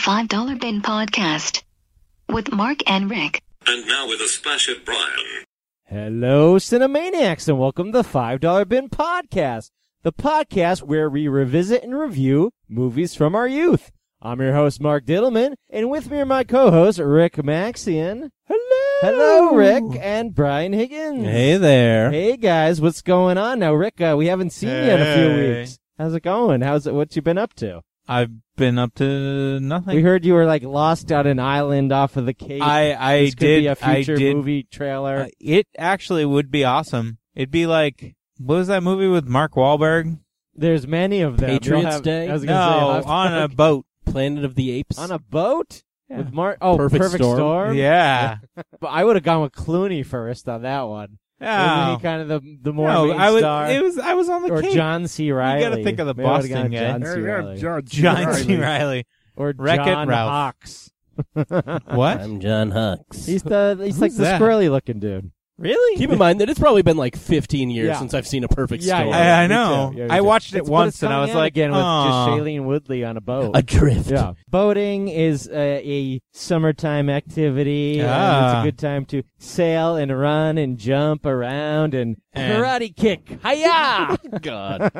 $5 Bin Podcast with Mark and Rick. And now with a splash of Brian. Hello, Cinemaniacs, and welcome to the $5 Bin Podcast, the podcast where we revisit and review movies from our youth. I'm your host, Mark Diddleman, and with me are my co-hosts, Rick Maxian. Hello, Rick, and Brian Higgins. Hey there. Hey, guys, what's going on? Now, Rick, we haven't seen you in a few weeks. How's it going? What you been up to? I've been up to nothing. We heard you were, lost on an island off of the Cape. This could be a future movie trailer. It actually would be awesome. It'd be like, what was that movie with Mark Wahlberg? There's many of them. Patriots Day? I was gonna say, on a boat. Planet of the Apes. on a boat? Yeah. With Perfect Storm? Yeah. But I would have gone with Clooney first on that one. Yeah. Wasn't he kind of the more No, main star? I was on the Or Cape. John C. Riley. You gotta think of the Maybe I would've Boston gone guy. John C. Riley. John C. Riley. Or Wreck-It John Ralph. Hawks. What? I'm John Hux. He's like the that? squirrely looking dude. Really? Keep in mind that it's probably been like 15 years Yeah. since I've seen A Perfect Yeah, Storm. yeah. I Me know. too. Yeah, me I too. watched it But once it's and I coming was out like, again with just "Aw." Shailene Woodley on a boat. Adrift. Yeah. Boating is a summertime activity. And it's a good time to sail and run and jump around and karate kick. Hi-ya! God.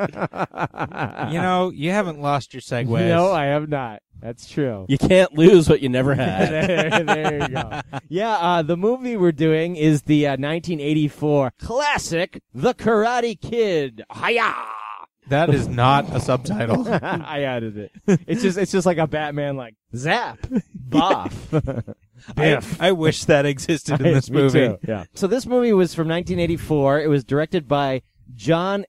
You haven't lost your segues. No, I have not. That's true. You can't lose what you never had. there you go. Yeah, the movie we're doing is the 1984 classic, The Karate Kid. Hi-ya! That is not a subtitle. I added it. It's just like a Batman, zap, boff. I wish that existed in this Me movie. too, yeah. So this movie was from 1984. It was directed by John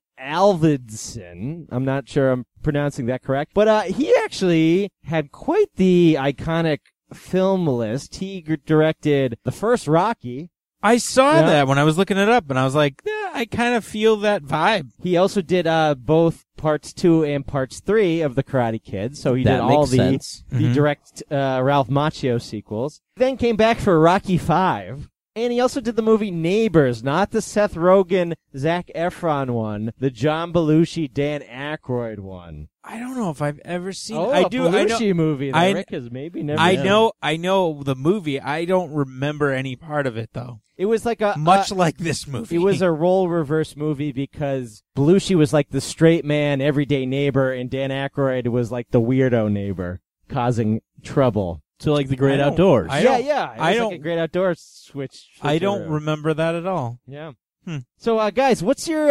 Avildsen. I'm not sure I'm pronouncing that correct. But he actually had quite the iconic film list. He directed the first Rocky. I saw Yeah. that when I was looking it up, and I was like, I kind of feel that vibe. He also did both parts 2 and parts 3 of The Karate Kid. So he That did all makes sense. the Mhm. direct Ralph Macchio sequels. Then came back for Rocky 5. And he also did the movie Neighbors, not the Seth Rogen, Zac Efron one, the John Belushi, Dan Aykroyd one. I don't know if I've ever seen. Oh, I a do. I know. Belushi movie that Rick has maybe never I seen. know. I know the movie. I don't remember any part of it though. It was like Much like this movie. It was a role reverse movie because Belushi was like the straight man, everyday neighbor, and Dan Aykroyd was like the weirdo neighbor, causing trouble. So like the great I don't- outdoors. I Yeah. don't- It was I like don't- a great outdoor switch. I don't switcheroo. remember that at all. Yeah. Hmm. So, guys, what's your,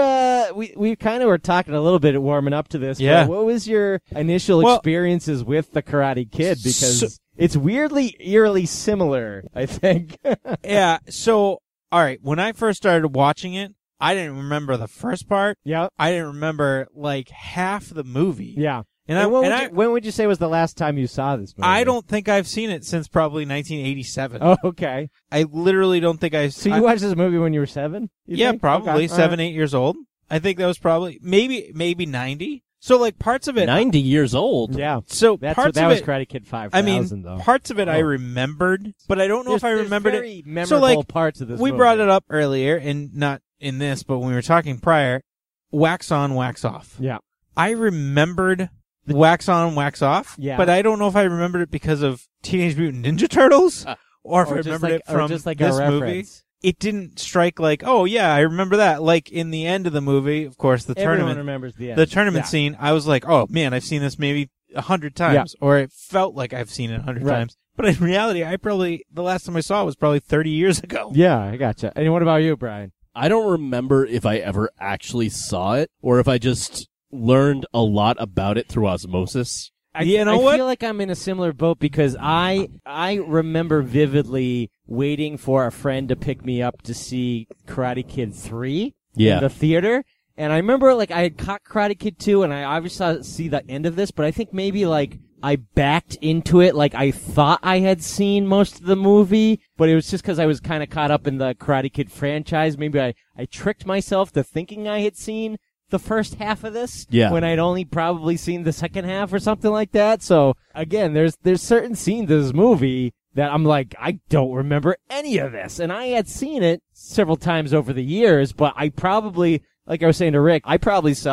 we kind of were talking a little bit warming up to this. Yeah. But what was your initial Well- experiences with The Karate Kid? Because it's weirdly, eerily similar, I think. Yeah. So, all right. When I first started watching it, I didn't remember the first part. Yeah. I didn't remember half the movie. Yeah. And when would you say was the last time you saw this movie? I don't think I've seen it since probably 1987. Oh, okay. I literally don't think I've. So you watched this movie when you were 7? you Yeah, think? probably Okay. 7, 8 years old. I think that was probably maybe 90. So parts of it. 90 years old. Yeah. So That parts was of it. Karate Kid 5000, I mean, though. parts of it I Oh. remembered, but I don't know if I There's remembered very it. memorable parts of this We movie. brought it up earlier, and not in this, but when we were talking prior. Wax on, wax off. Yeah. I remembered the wax on, wax off. Yeah. But I don't know if I remembered it because of Teenage Mutant Ninja Turtles, or if I Or just remembered like- it from or just like this a movie. reference. It didn't strike oh yeah, I remember that. In the end of the movie, of course, the Everyone tournament, remembers the end. the tournament Yeah. scene. I was like, oh man, I've seen this maybe 100 times, or it felt like I've seen it 100 Right. times. But in reality, the last time I saw it was probably 30 years ago. Yeah, I gotcha. And what about you, Brian? I don't remember if I ever actually saw it or if I just learned a lot about it through osmosis. I what? feel like I'm in a similar boat because I remember vividly waiting for a friend to pick me up to see Karate Kid 3 Yeah. in the theater. And I remember I had caught Karate Kid 2 and I obviously see the end of this, but I think maybe I backed into it I thought I had seen most of the movie, but it was just because I was kind of caught up in the Karate Kid franchise. Maybe I tricked myself to thinking I had seen the first half of this when I'd only probably seen the second half or something like that. So again, there's certain scenes in this movie that I'm like, I don't remember any of this. And I had seen it several times over the years, but I probably, like I was saying to Rick, I probably saw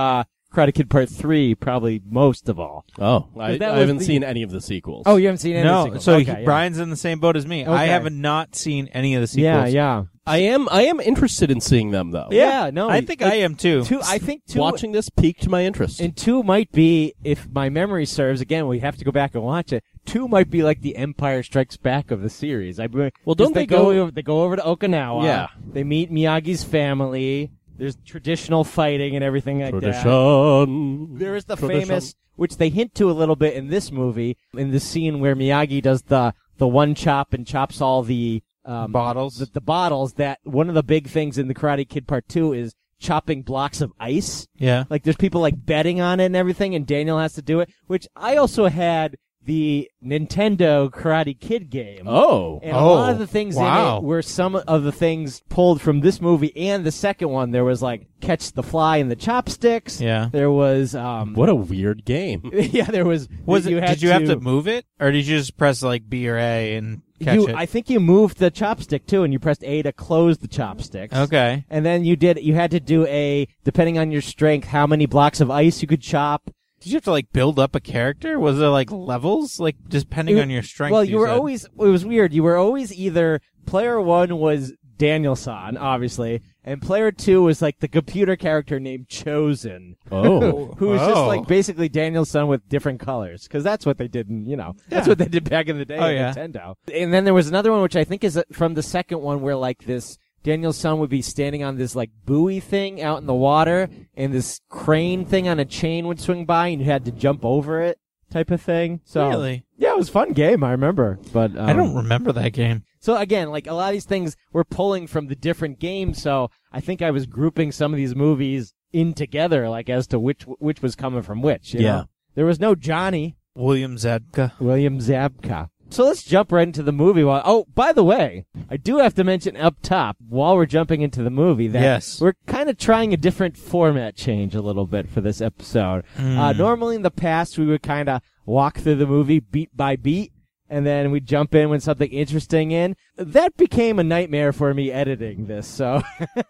Karate Kid Part 3 probably most of all. Oh, I that was haven't the- seen any of the sequels. Oh, you haven't seen any No, sequels. so Okay, yeah. Brian's in the same boat as me. I Okay. have not seen any of the sequels. Yeah, yeah. I am interested in seeing them though. Yeah, no. I think I am too. I think two. Watching this piqued my interest. And 2 might be, if my memory serves, again, we have to go back and watch it. 2 might be like the Empire Strikes Back of the series. Well, don't they go- They go over to Okinawa. Yeah. They meet Miyagi's family. There's traditional fighting and everything like that. Tradition. There is the Tradition. famous, which they hint to a little bit in this movie, in the scene where Miyagi does the one chop and chops all the Bottles. the bottles. That one of the big things in the Karate Kid Part 2 is chopping blocks of ice. Yeah. Like there's people like betting on it and everything, and Daniel has to do it. Which I also had the Nintendo Karate Kid game. Oh. And a lot of Oh, the things wow. in it were some of the things pulled from this movie and the second one. There was like catch the fly in the chopsticks. Yeah. There was What a weird game. yeah, there was. Was it? you had Did you have to move it, or did you just press like B or A and catch it? I think you moved the chopstick too, and you pressed A to close the chopsticks. Okay. And then you had to do depending on your strength, how many blocks of ice you could chop. Did you have to like build up a character? Was there like levels, like depending It- on your strength? Well, you were said? always, it was weird. You were always either, player 1 was Daniel-san, obviously, and player 2 was like the computer character named Chosen. Oh. Who was just Oh. like basically Daniel's son with different colors. Cause that's what they did that's Yeah. what they did back in the day Oh, at yeah. Nintendo. And then there was another one which I think is from the second one where like this, Daniel's son would be standing on this like buoy thing out in the water and this crane thing on a chain would swing by and you had to jump over it type of thing. So Really? yeah, it was a fun game, I remember. But I don't remember that game. so again, like a lot of these things were pulling from the different games, so I think I was grouping some of these movies in together, like as to which was coming from which. You Yeah. know? There was no Johnny William Zabka. William Zabka. So let's jump right into the movie. Oh, by the way, I do have to mention up top while we're jumping into the movie that Yes. we're kind of trying a different format change a little bit for this episode. Normally in the past we would kind of walk through the movie beat by beat. And then we jump in when something interesting in. That became a nightmare for me editing this, so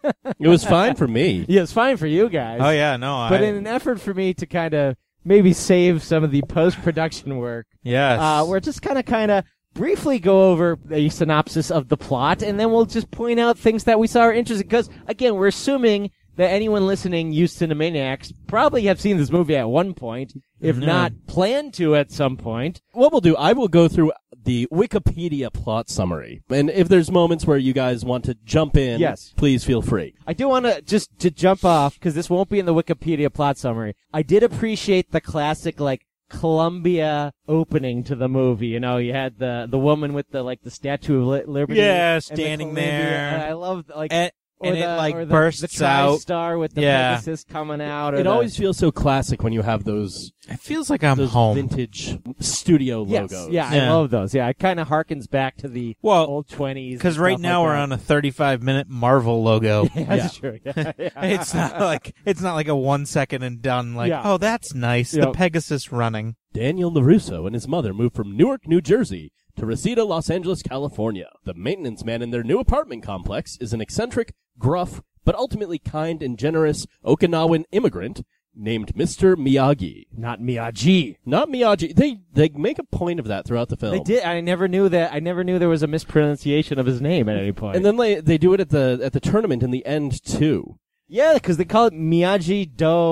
It was fine for me. yeah, it's fine for you guys. Oh yeah, no. But in an effort for me to kind of maybe save some of the post-production work, yes, we're just kind of briefly go over a synopsis of the plot, and then we'll just point out things that we saw are interesting. Because again, we're assuming that anyone listening, you Cinemaniacs, probably have seen this movie at one point, if not plan to at some point. What we'll do, I will go through the Wikipedia plot summary. And if there's moments where you guys want to jump in, Yes. please feel free. I do want to just to jump off because this won't be in the Wikipedia plot summary. I did appreciate the classic like Columbia opening to the movie. You know, you had the woman with the like the Statue of Liberty, Yeah, and the standing Columbia, there. and I love like and or it the, like or the, bursts the out. TriStar with the Yeah. Pegasus coming out. Or It the- always feels so classic when you have those It feels like I'm those home. vintage studio yes, logos. yeah, I Yeah. love those. Yeah, it kind of harkens back to the Well, old 20s. Because right now we're on a 35-minute Marvel logo. Yeah, that's true. Yeah, yeah. It's not like a 1 second and done. Like, Yeah. oh, that's nice. Yep. The Pegasus running. Daniel LaRusso and his mother moved from Newark, New Jersey to Reseda, Los Angeles, California. The maintenance man in their new apartment complex is an eccentric, gruff, but ultimately kind and generous Okinawan immigrant named Mr. Miyagi. Not Miyagi. Not Miyagi. They make a point of that throughout the film. They did. I never knew that. I never knew there was a mispronunciation of his name at any point. And then they do it at the tournament in the end too. yeah, because they call it Miyagi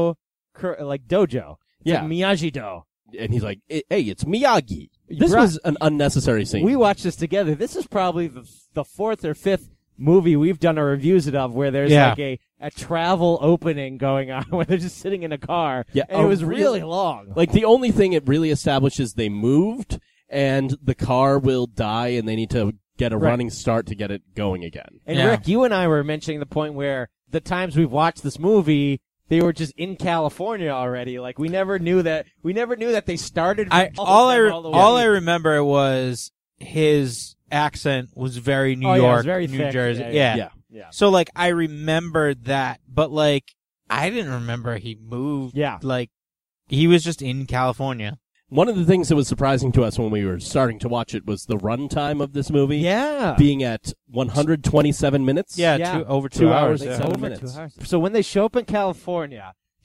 like dojo. It's Yeah. like Miyagi Do. And he's like, "Hey, it's Miyagi." This Right. was an unnecessary scene. We watched this together. This is probably the fourth or fifth movie we've done our reviews of where there's Yeah. like a travel opening going on where they're just sitting in a car. Yeah, and it a was really- really long. Like, the only thing it really establishes they moved, and the car will die, and they need to get a Right. running start to get it going again. And Yeah. Rick, you and I were mentioning the point where the times we've watched this movie, they were just in California already. Like we never knew that they started. All I way. remember was his accent was very New Oh, yeah, it York, was very New thick. Jersey. Yeah. So like I remembered that, but like I didn't remember he moved. Yeah. Like he was just in California. One of the things that was surprising to us when we were starting to watch it was the runtime of this movie Yeah. being at 127 minutes. Yeah, Yeah. over 2 2 hours. hours, Yeah. seven Over minutes. 2 hours. So when they show up in California,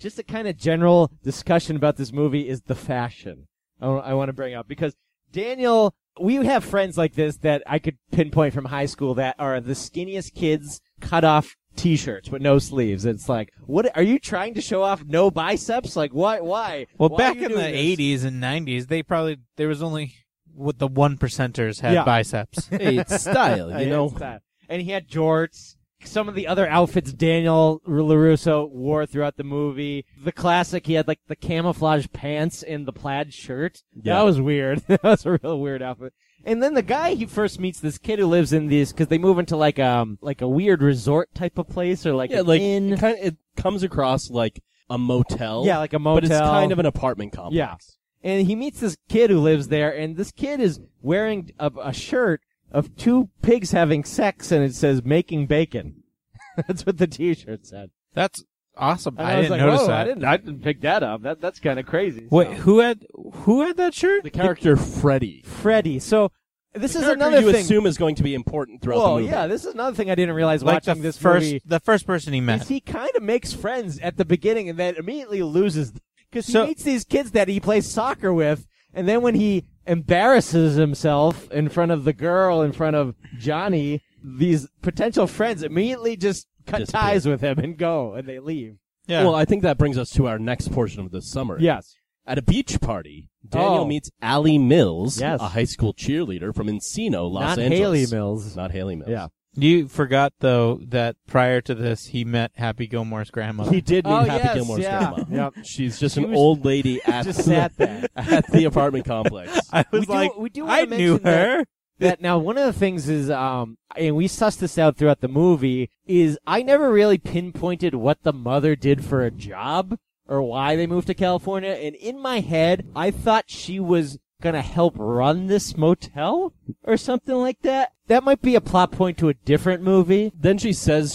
just a kind of general discussion about this movie is the fashion. I want to bring up because Daniel, we have friends like this that I could pinpoint from high school that are the skinniest kids cut off T-shirts with no sleeves. It's like, what are you trying to show off? No biceps? Like, why? Well, Why back are you in the doing this? 80s and 90s, there was only what the 1%ers had Yeah. biceps. Hey, it's style, you know. It's that. And he had jorts. Some of the other outfits Daniel LaRusso wore throughout the movie. The classic, he had like the camouflage pants and the plaid shirt. Yeah. That was weird. That was a real weird outfit. And then the guy he first meets, this kid who lives in these, because they move into like a weird resort type of place or like Yeah, an like inn. it comes across like a motel. Yeah, like a motel. But it's kind of an apartment complex. Yeah. And he meets this kid who lives there, and this kid is wearing a shirt of two pigs having sex, and it says "making bacon." That's what the T-shirt said. That's awesome. And I was didn't like, notice whoa, that. I didn't pick that up. That's kind of crazy. Wait, So- who had that shirt? The character Freddy. Freddy. So this is Character another you thing. assume is going to be important throughout Whoa, the movie. yeah, this is another thing I didn't realize Like watching this first, movie. the first person he met. Is he kind of makes friends at the beginning and then immediately loses because he So- meets these kids that he plays soccer with, and then when he embarrasses himself in front of the girl, in front of Johnny, these potential friends immediately just cut Disappear. ties with him and go, and they leave. Yeah. Well, I think that brings us to our next portion of the summary. Yes. At a beach party, Daniel Oh. meets Allie Mills, Yes. a high school cheerleader from Encino, Los Not Angeles. Haley Mills. Not Haley Mills. Yeah. you forgot though that prior to this he met Happy Gilmore's grandmother. He did meet Oh, Happy yes, Gilmore's yeah. grandma. Yep. She's just She an was- old lady at, Just sat there. at the apartment complex. I was We do- like, we do wanna I knew mention that- her. That now one of the things is and we sussed this out throughout the movie is I never really pinpointed what the mother did for a job or why they moved to California, and in my head I thought she was gonna help run this motel or something like that. That might be a plot point to a different movie. Then he says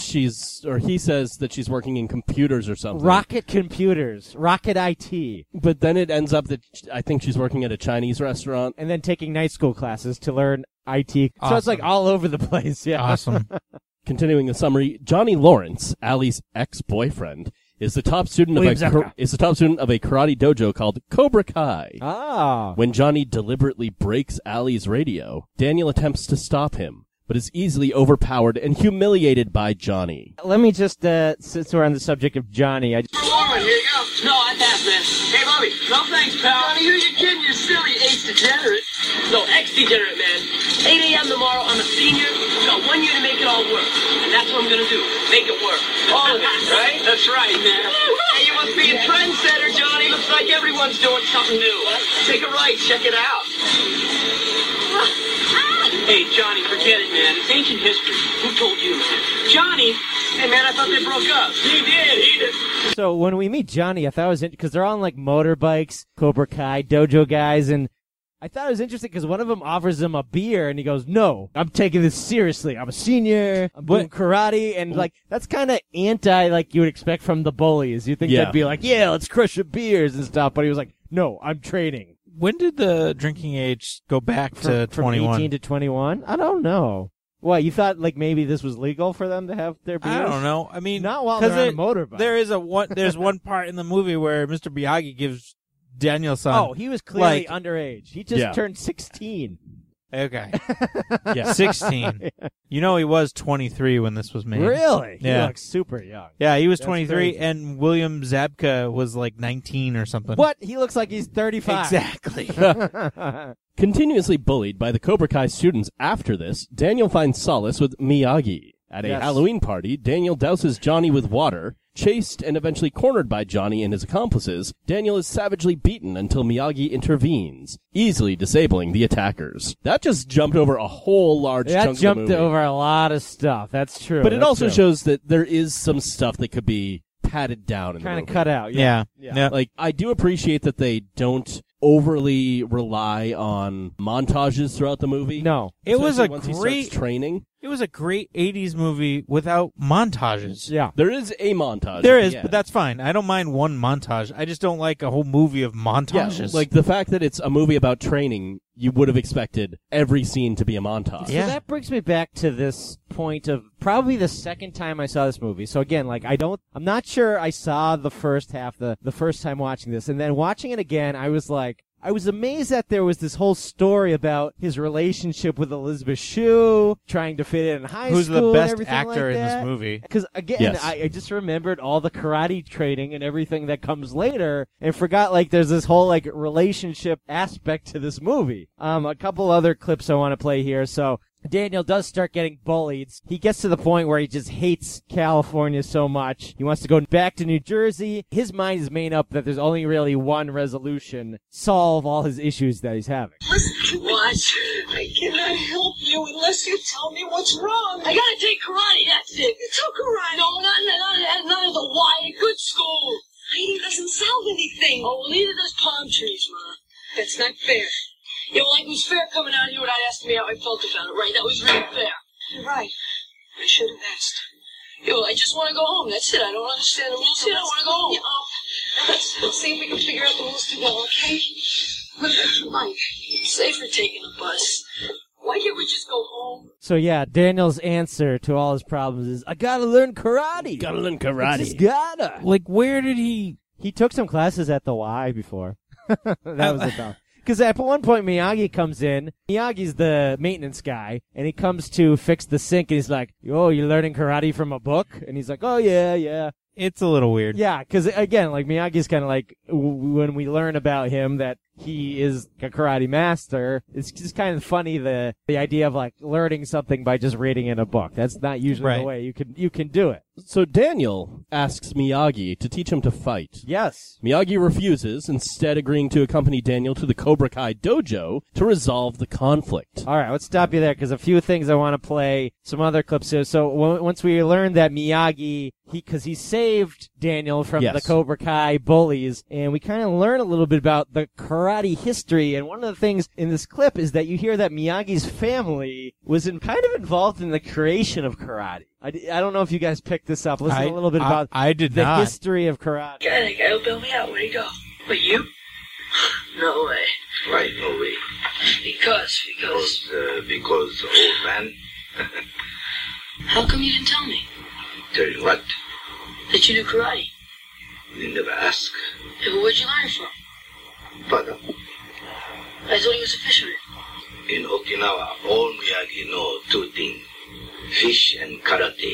that she's working in computers or something. Rocket Computers, Rocket IT, But then it ends up that I think she's working at a Chinese restaurant. and then taking night school classes to learn IT. So it's Awesome. like all over the place. Yeah. Awesome. Continuing the summary, Johnny Lawrence, Allie's ex-boyfriend, is the top student William of Zabka. a karate dojo called Cobra Kai. Ah. When Johnny deliberately breaks Allie's radio, Daniel attempts to stop him, but is easily overpowered and humiliated by Johnny. Let me just, since we're on the subject of Johnny, Warren, here you go. No, I pass, man. Hey, Bobby. No thanks, pal. Johnny, who you kidding? You're silly, ex-degenerate. No, ex-degenerate, man. 8 a.m. tomorrow, I'm a senior. I've got 1 year to make it all work. And that's what I'm going to do. Make it work. All of it, right? That's right, man. Hey, you must be a trendsetter, Johnny. Looks like everyone's doing something new. Take a right. Check it out. Hey, Johnny, forget it, man. It's ancient history. Who told you, man? Johnny? Hey, man, I thought they broke up. He did. So when we meet Johnny, I thought it was because they're on like motorbikes, Cobra Kai, dojo guys, and I thought it was interesting because one of them offers him a beer, and he goes, "No, I'm taking this seriously. I'm a senior. I'm doing karate," and like that's kind of anti like you would expect from the bullies. You think Yeah. they'd be like, "Yeah, let's crush the beers and stuff," but he was like, "No, I'm training." When did the drinking age go back to From 21? 18 to 21? I don't know. What, you thought like maybe this was legal for them to have their beers? I don't know. I mean, Not while 'cause they're on a motorbike. There is there's one part in the movie where Mr. Miyagi gives Daniel's son. Oh, he was clearly like- underage. He just Yeah. turned 16. okay, Yeah. 16. You know, he was 23 when this was made. Really? Yeah. He looks super young. Yeah, he was That's 23, crazy. and William Zabka was like 19 or something. What? He looks like he's 35. Exactly. Continuously bullied by the Cobra Kai students after this, Daniel finds solace with Miyagi. At a Yes. Halloween party, Daniel douses Johnny with water. Chased and eventually cornered by Johnny and his accomplices, Daniel is savagely beaten until Miyagi intervenes, easily disabling the attackers. That just jumped over a whole large That chunk jumped of the movie. over a lot of stuff. That's true. But it That's also true. shows that there is some stuff that could be padded down in the kind movie. of cut out. yeah. Yeah. Like, I do appreciate that they don't overly rely on montages throughout the movie. No. It was Especially a once he great starts training. It was a great 80s movie without montages. Yeah. There is a montage. There at the is, end. but that's fine. I don't mind one montage. I just don't like a whole movie of Yeah, montages. like the fact that it's a movie about training, you would have expected every scene to be a montage. Yeah. So that brings me back to this point of probably the second time I saw this movie. So again, like I'm not sure I saw the first half the first time watching this, and then watching it again, I was amazed that there was this whole story about his relationship with Elizabeth Shue, trying to fit in high Who's school. the best and everything actor like in this that. movie? Because again, Yes. I just remembered all the karate training and everything that comes later, and forgot like there's this whole like relationship aspect to this movie. A couple other clips I want to play here. So Daniel does start getting bullied. He gets to the point where he just hates California so much. He wants to go back to New Jersey. His mind is made up that there's only really one resolution: solve all his issues that he's having. Listen, what? I cannot help you unless you tell me what's wrong. I gotta take karate, that's it. You took karate? No, not at the Wyatt Good School. Eating doesn't solve anything. Oh, well, neither does palm trees, Ma. That's not fair. Yeah, well, like it was fair coming out here without asking me how I felt about it, right? That was really fair. You're right. I should have asked. Yeah, well, I just want to go home. That's it. I don't understand the rules here. I want to go home. Yeah, let's see if we can figure out the rules together, okay? Mike, safe for taking a bus. Why can't we just go home? So yeah, Daniel's answer to all his problems is, I gotta learn karate. Gotta learn I karate. just gotta. Like, where did he... He took some classes at the Y before. That was the problem. Because at one point Miyagi comes in. Miyagi's the maintenance guy, and he comes to fix the sink, and he's like, "Oh, you're learning karate from a book?" And he's like, "Oh yeah." It's a little weird. Yeah, because again, like Miyagi's kind of like when we learn about him that he is a karate master. It's just kind of funny the idea of like learning something by just reading in a book. That's not usually Right. the way you can do it. So Daniel asks Miyagi to teach him to fight. Yes. Miyagi refuses, instead agreeing to accompany Daniel to the Cobra Kai dojo to resolve the conflict. All right, let's stop you there because a few things I want to play, some other clips here. So once we learned that Miyagi, because he saved Daniel from Yes. the Cobra Kai bullies, and we kind of learn a little bit about the karate history. And one of the things in this clip is that you hear that Miyagi's family was kind of involved in the creation of karate. I don't know if you guys picked this up. Listen a little bit about I did the not. history of karate. God, that guy will bail me out. Where'd he go? But you? No way. Why no way? Because. Because old man. How come you didn't tell me Tell you what, that you knew karate? you never ask. Yeah, but where'd you learn it from? Father, I thought he was a fisherman. in Okinawa, all Miyagi know two things: fish and karate.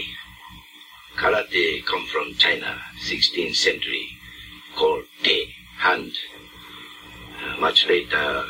Karate come from China, 16th century, called te, hand. Much later,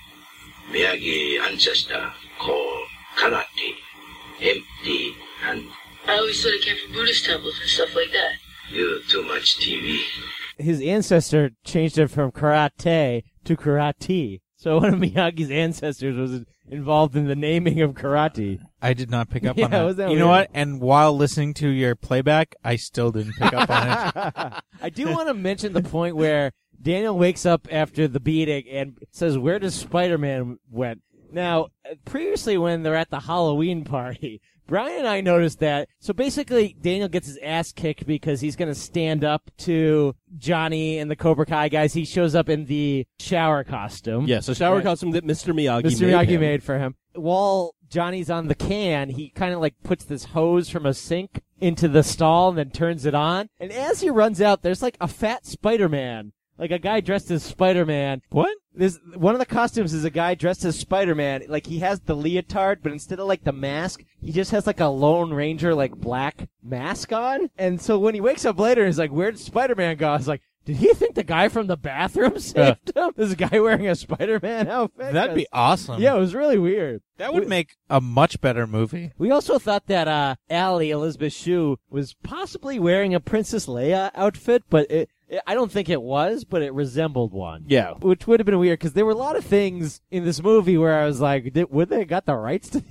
Miyagi ancestor called karate, empty hand. I always thought it came from Buddhist temples and stuff like that. You too much TV. His ancestor changed it from karate to karate. So one of Miyagi's ancestors was involved in the naming of karate. I did not pick up Yeah, on that. was that You know weird? what? And while listening to your playback, I still didn't pick up on it. I do want to mention the point where Daniel wakes up after the beating and says, "Where does Spider-Man went?" Now, previously when they're at the Halloween party, Brian and I noticed that. So basically, Daniel gets his ass kicked because he's going to stand up to Johnny and the Cobra Kai guys. He shows up in the shower costume. Yes, a shower Right. costume that Mr. Miyagi Mr. made Miyagi him. made for him. While Johnny's on the can, he kind of like puts this hose from a sink into the stall and then turns it on. And as he runs out, there's like a fat Spider-Man. Like a guy dressed as Spider-Man. What? This one of the costumes is a guy dressed as Spider-Man. Like he has the leotard, but instead of like the mask, he just has like a Lone Ranger like black mask on. And so when he wakes up later, he's like, "Where'd Spider-Man go?" I was like, did he think the guy from the bathroom saved him? There's a guy wearing a Spider-Man outfit. That'd be awesome. Yeah, it was really weird. That would make a much better movie. We also thought that Allie, Elizabeth Shue, was possibly wearing a Princess Leia outfit, but I don't think it was, but it resembled one. Yeah. Which would have been weird, because there were a lot of things in this movie where I was like, would they have got the rights to these things?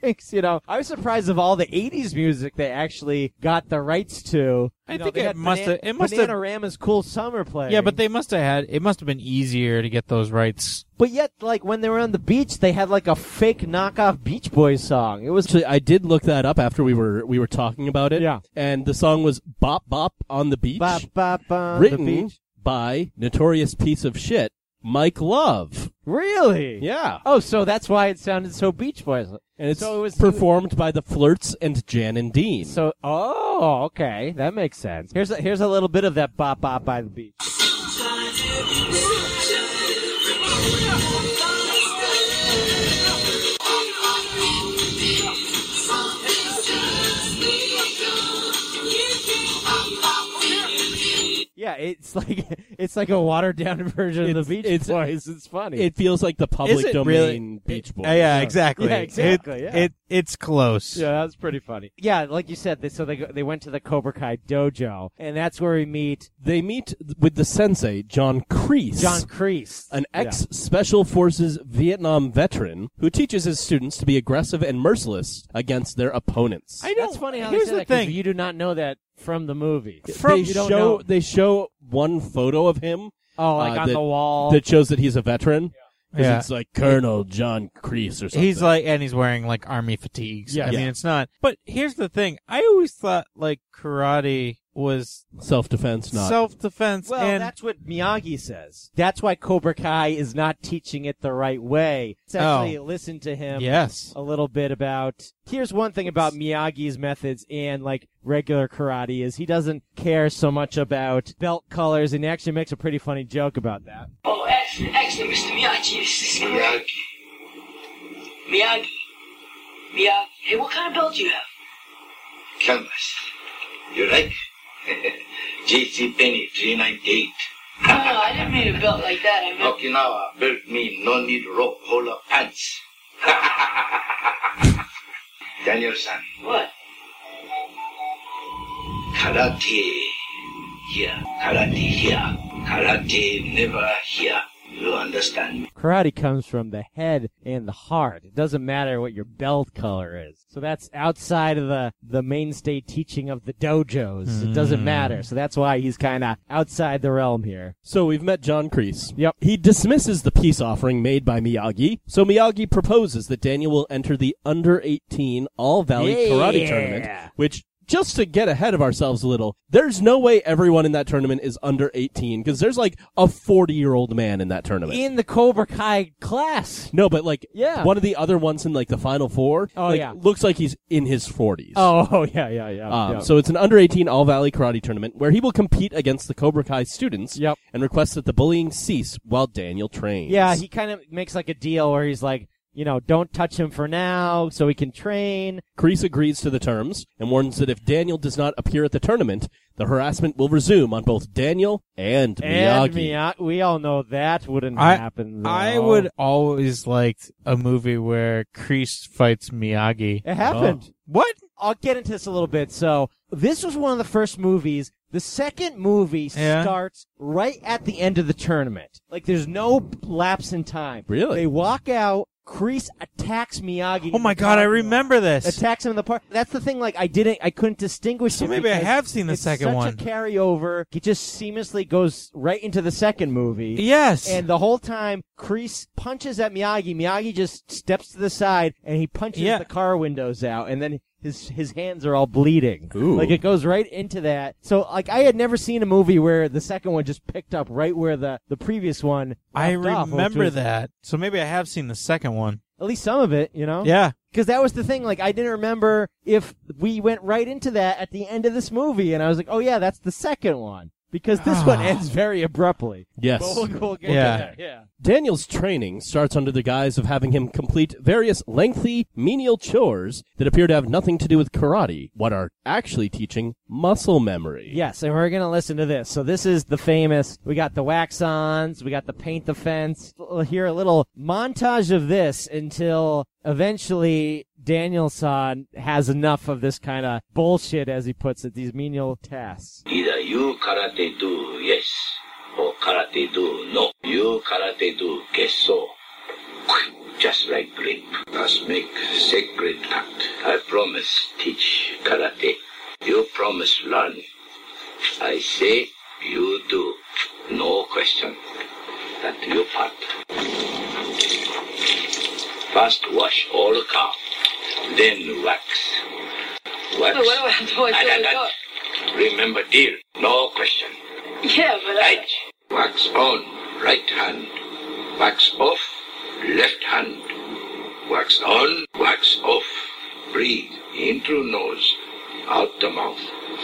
lyrics, you know. I was surprised of all the 80s music they actually got the rights to. I think it must have. Bananarama's Cool Summer playing. Yeah, but they must have had. It must have been easier to get those rights. But yet, like, when they were on the beach, they had, like, a fake knockoff Beach Boys song. It was... Actually, I did look that up after we were talking about it. Yeah. And the song was Bop Bop on the Beach. Bop, bop, on written the beach. by notorious piece of shit, Mike Love. Really? Yeah. Oh, so that's why it sounded so Beach Boys. And it's So it was- performed by the Flirts and Jan and Dean. So, oh, okay. That makes sense. Here's a little bit of that bop, bop by the beach. Yeah, it's like a watered down version of the Beach Boys. It's funny. It feels like the public Is it domain really? Beach Boys. Yeah, exactly. Yeah, exactly, yeah. It's close. Yeah, that's pretty funny. Yeah, like you said, they went to the Cobra Kai dojo, and that's where we meet They meet with the sensei, John Kreese. John Kreese, An ex-Special Forces Vietnam veteran who teaches his students to be aggressive and merciless against their opponents. That's funny how here's they say the that, 'cause thing. you do not know that from the movie. They show one photo of him Oh, like on that- the wall. that shows that he's a veteran. 'Cause Yeah. it's like Colonel John Kreese or something. He's like, and he's wearing like army fatigues. Yeah. I mean, it's not. But here's the thing: I always thought like karate was self-defense, not self-defense. Well, and that's what Miyagi says. That's why Cobra Kai is not teaching it the right way. It's actually listen to him yes, a little bit about... Here's one thing about Miyagi's methods and, like, regular karate is he doesn't care so much about belt colors, and he actually makes a pretty funny joke about that. Oh, excellent, Mr. Miyagi. This is great. Miyagi. Hey, what kind of belt do you have? Canvas. You like? J.C. Penney, $3.98. No, I didn't mean a belt like that. I meant... Okinawa belt mean no need rope, hold up pants. Daniel-san, What? karate here, karate here, karate never here. You understand? Karate comes from the head and the heart. It doesn't matter what your belt color is. So that's outside of the mainstay teaching of the dojos. It doesn't matter. So that's why he's kind of outside the realm here. So we've met John Kreese. Yep. He dismisses the peace offering made by Miyagi. So Miyagi proposes that Daniel will enter the under-18 All-Valley Karate Tournament, which, just to get ahead of ourselves a little, there's no way everyone in that tournament is under 18, because there's like a 40-year-old man in that tournament. In the Cobra Kai class. No, but like, Yeah. one of the other ones in like the Final Four, Oh, like, yeah. looks like he's in his 40s. Oh, yeah. So it's an under-18 All-Valley Karate Tournament where he will compete against the Cobra Kai students Yep. and request that the bullying cease while Daniel trains. Yeah, he kind of makes like a deal where he's like, you know, don't touch him for now so he can train. Kreese agrees to the terms and warns that if Daniel does not appear at the tournament, the harassment will resume on both Daniel and Miyagi. And we all know that wouldn't happen, though. I would always liked a movie where Kreese fights Miyagi. It happened. What? I'll get into this a little bit. So, this was one of the first movies. The second movie starts right at the end of the tournament. Like, there's no lapse in time. Really? They walk out. Kreese attacks Miyagi. Oh my God, I remember this. Attacks him in the park. That's the thing. Like, I couldn't distinguish So it. maybe I because have seen the it's second one. Such a carryover. It just seamlessly goes right into the second movie. Yes. And the whole time, Kreese punches at Miyagi. Miyagi just steps to the side and he punches the car windows out, and then his hands are all bleeding. Ooh. Like, it goes right into that. So, like, I had never seen a movie where the second one just picked up right where the previous one I left off, which remember was- that. So maybe I have seen the second one. At least some of it, you know? Yeah. Because that was the thing. Like, I didn't remember if we went right into that at the end of this movie, and I was like, oh yeah, that's the second one. Because this one ends very abruptly. Yes. But we'll get Yeah. to that. Yeah. Daniel's training starts under the guise of having him complete various lengthy, menial chores that appear to have nothing to do with karate, what are actually teaching muscle memory. Yes, and we're going to listen to this. So this is the famous, we got the wax-ons, we got the paint the fence. We'll hear a little montage of this until eventually Daniel-san has enough of this kind of bullshit, as he puts it, these menial tasks. Either you karate do yes, or karate do no. You karate do gesso. just like grape. Must make sacred pact. I promise teach karate. You promise learn. I say you do. No question. That your part. First wash all the car. Then wax. Wax. Wait, what do I do with the car? Remember deal. No question. Yeah, but Right. Wax on. Right hand. Wax off. Left hand. Wax on. Wax off. Breathe in through nose. Out the mouth.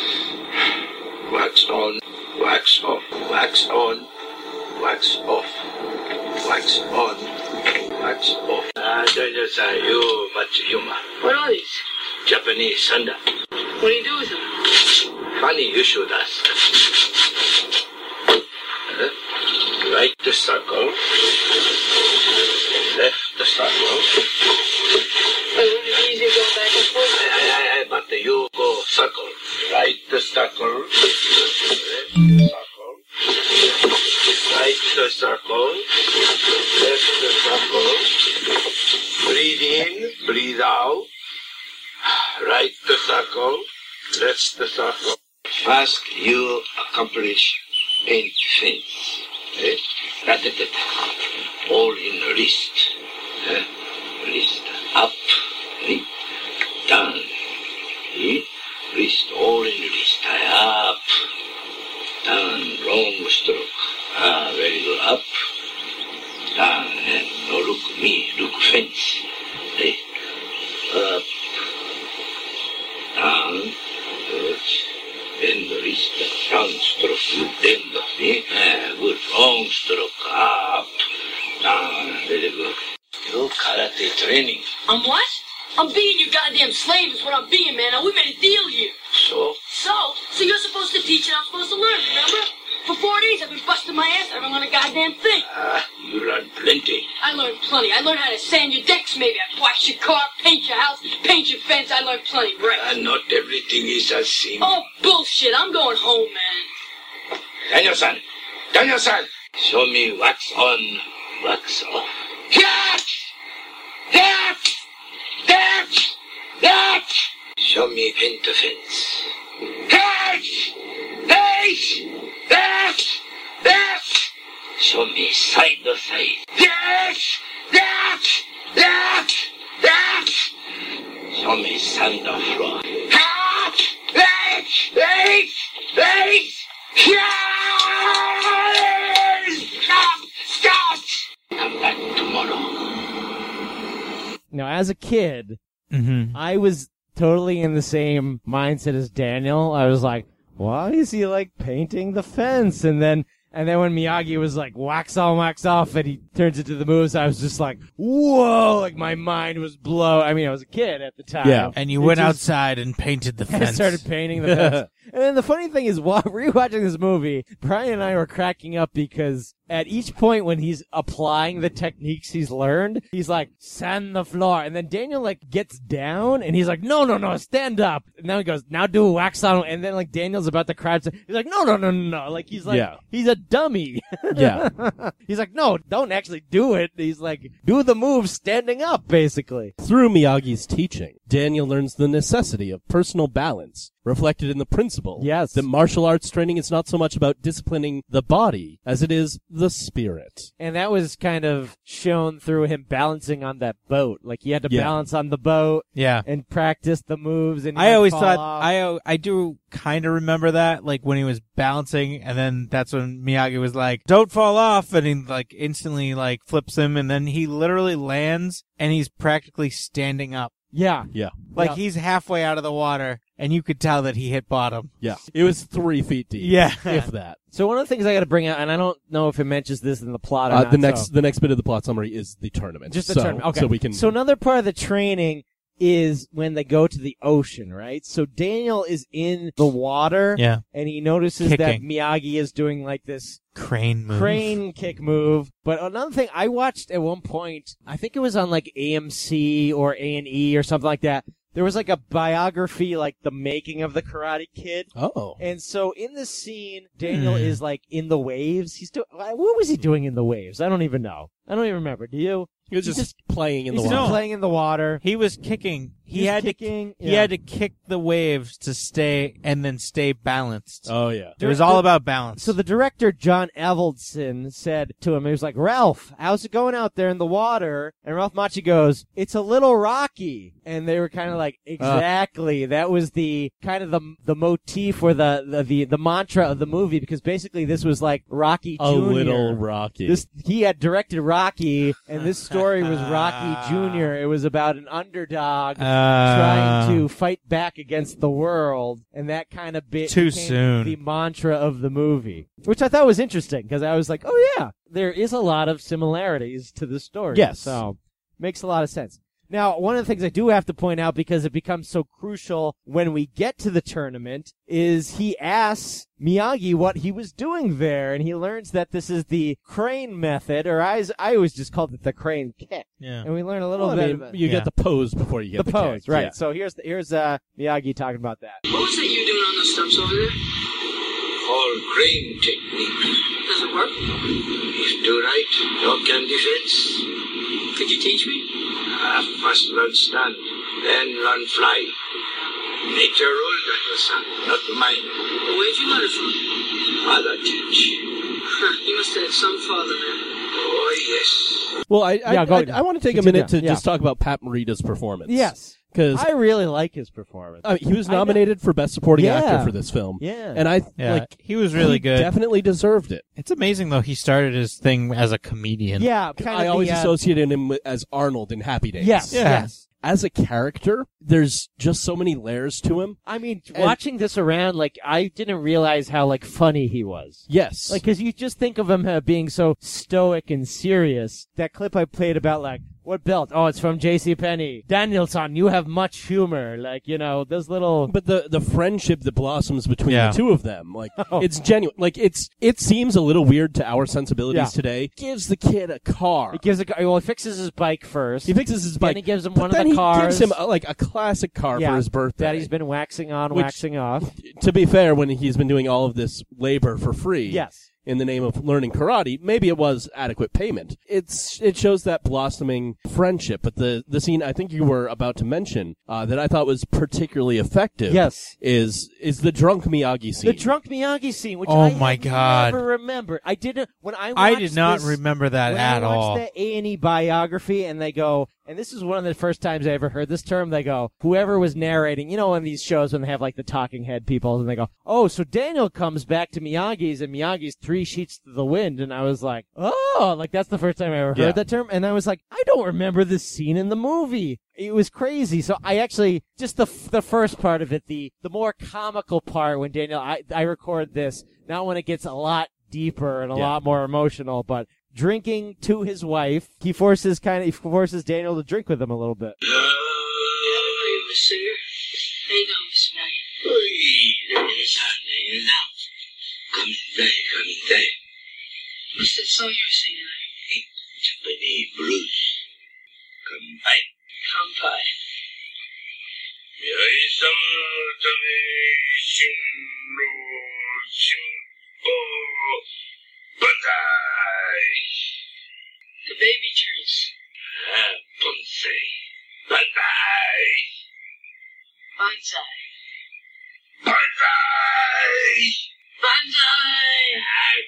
Wax on. Wax off. Wax on. Wax off. Wax on. Wax off. Daniel-san, you much humor. What are these? Japanese thunder. What do you do with them? Funny you should ask. Right the circle. Left the circle. Wait, wouldn't it be easier going back and forth? But you go circle. Right the circle. Left the circle. Right the circle. Left the circle. Breathe in, breathe out. Right the circle. Left the circle. First you accomplish paint fence. Rat-a-tat-tat. All in the wrist. Wrist up. Down. Wrist all in the wrist. Up. Down. Wrong stroke. Very good. Up. Down. No look me. Look fence. Up. Down. Bend the wrist. Down stroke. You bend the knee. Good. Wrong stroke. Up. Down. Very good. You karate training. I'm what? I'm being your goddamn slave is what I'm being, man. Now, we made a deal here. So? So you're supposed to teach and I'm supposed to learn, remember? For 4 days I've been busting my ass. I haven't learned a goddamn thing. You learn plenty. I learned plenty. I learned how to sand your decks, maybe. I wash your car, paint your house, paint your fence. I learned plenty, right? Not everything is as simple. Oh, bullshit. I'm going home, man. Daniel-san! Daniel-san! Show me wax on, wax off. That! That! That! That! Show me paint the fence. That! That! That! That! Show me side to side. That! That! That! That! Show me sand the floor. That! That! That! That! Stop! Come back tomorrow. Now, as a kid, Mm-hmm. I was totally in the same mindset as Daniel. I was like, why is he like painting the fence? And then when Miyagi was like, wax on, wax off, and he turns into the moves, I was just like, whoa, like my mind was blown. I mean, I was a kid at the time. Yeah. And you It went just- outside and painted the I fence. started painting the fence. And then the funny thing is, while rewatching this movie, Brian and I were cracking up because at each point when he's applying the techniques he's learned, he's like, sand the floor. And then Daniel like gets down and he's like, no, stand up. And now he goes, now do a wax on. And then like Daniel's about to crouch. He's like, no. Like he's like, Yeah. he's a dummy. Yeah. He's like, no, don't actually do it. He's like, do the move standing up, basically. Through Miyagi's teaching, Daniel learns the necessity of personal balance, reflected in the principle Yes. that martial arts training is not so much about disciplining the body as it is the spirit. And that was kind of shown through him balancing on that boat. Like he had to Yeah. balance on the boat Yeah. and practice the moves. And he I might always fall thought off. I do kind of remember that, like when he was balancing, and then that's when Miyagi was like, "Don't fall off," and he like instantly like flips him, and then he literally lands, and he's practically standing up, Yeah. Yeah. like Yeah. he's halfway out of the water, and you could tell that he hit bottom. Yeah. It was 3 feet deep. Yeah. If that. So one of the things I got to bring out, and I don't know if it mentions this in the plot or not. The next so- the next bit of the plot summary is the tournament. just the So- tournament. Okay. So we can. So another part of the training is when they go to the ocean, right? So Daniel is in the water. Yeah. And he notices that Kicking. Miyagi is doing like this Crane move. crane kick move. But another thing I watched at one point, I think it was on like AMC or A&E or something like that. There was like a biography, like the making of the Karate Kid. Oh. And so in this scene, Daniel is like in the waves. What was he doing in the waves? I don't even know. I don't even remember. Do you? He was just playing in the He's water. just playing in the water. He was kicking. He He's had kicking, to. He yeah. had to kick the waves to stay and then stay balanced. Oh yeah. It was all about balance. So the director, John Avildsen, said to him, he was like, Ralph, how's it going out there in the water? And Ralph Macchio goes, it's a little rocky. And they were kind of like, exactly. That was the kind of the motif or the mantra of the movie, because basically this was like Rocky Jr. A little Rocky. He had directed Rocky, and this story was Rocky Jr. It was about an underdog trying to fight back against the world, and that kind of Too became soon. the mantra of the movie, which I thought was interesting, because I was like, oh yeah, there is a lot of similarities to the story. Yes. So, makes a lot of sense. Now, one of the things I do have to point out, because it becomes so crucial when we get to the tournament, is he asks Miyagi what he was doing there, and he learns that this is the crane method, or I always just called it the crane kick. Yeah. And we learn a little Well, I bit mean, about you Yeah. get the pose before you get the pose, kick. right? Yeah. So here's Miyagi talking about that. What was that you doing on those steps over there? All crane technique. Does it work? If do right, no can defense. Could you teach me? First learn stand, then learn fly. Nature ruled on your son, not mine. Well, where'd you learn it from? Father teach. You must have had some father, man. Oh, yes. Well, go- I want to take a continue. minute to Yeah. just talk about Pat Morita's performance. Yes. Because I really like his performance. he was nominated for Best Supporting Yeah. Actor for this film. Yeah. And Yeah, he was really good. Definitely deserved it. It's amazing though. He started his thing as a comedian. Yeah, kind I of always the, associated him as Arnold in Happy Days. Yes, Yeah. yes. As a character, there's just so many layers to him. I mean, And- watching this around, like, I didn't realize how, like, funny he was. Yes. Like, cause you just think of him being so stoic and serious. That clip I played about, like, what belt? Oh, it's from JCPenney. Danielson, you have much humor. Like, you know, those little... But the friendship that blossoms between Yeah. the two of them, like, Oh. it's genuine. Like, it seems a little weird to our sensibilities Yeah. today. Gives the kid a car. He fixes his bike first. He fixes his bike. Then he gives him but one of then the he cars. gives him a classic car Yeah, for his birthday. that he's been waxing on, Which- waxing off. To be fair, when he's been doing all of this labor for free. Yes. In the name of learning karate, maybe it was adequate payment. It shows that blossoming friendship. But the scene I think you were about to mention that I thought was particularly effective. Yes. is the drunk Miyagi scene. The drunk Miyagi scene, which Oh I my had God. never remembered. I didn't when I watched I did not this- remember that when at I watched all. the A&E biography, and they go, and this is one of the first times I ever heard this term, they go, whoever was narrating, you know, on these shows when they have like the talking head people, and they go, oh, so Daniel comes back to Miyagi's, and Miyagi's 3 sheets to the wind, and I was like, oh, like that's the first time I ever Yeah. heard that term, and I was like, I don't remember this scene in the movie. It was crazy. So I actually, just the first part of it, the more comical part when Daniel, I record this, not when it gets a lot deeper and a Yeah. lot more emotional, but drinking to his wife, he forces Daniel to drink with him a little bit. I didn't know you were a singer. How you doing, Miss Maggie? What's that song you were singing there? Japanese blues. Kampai. Kampai. The baby trees. Bonsai. Banzai. Banzai. Banzai. Banzai!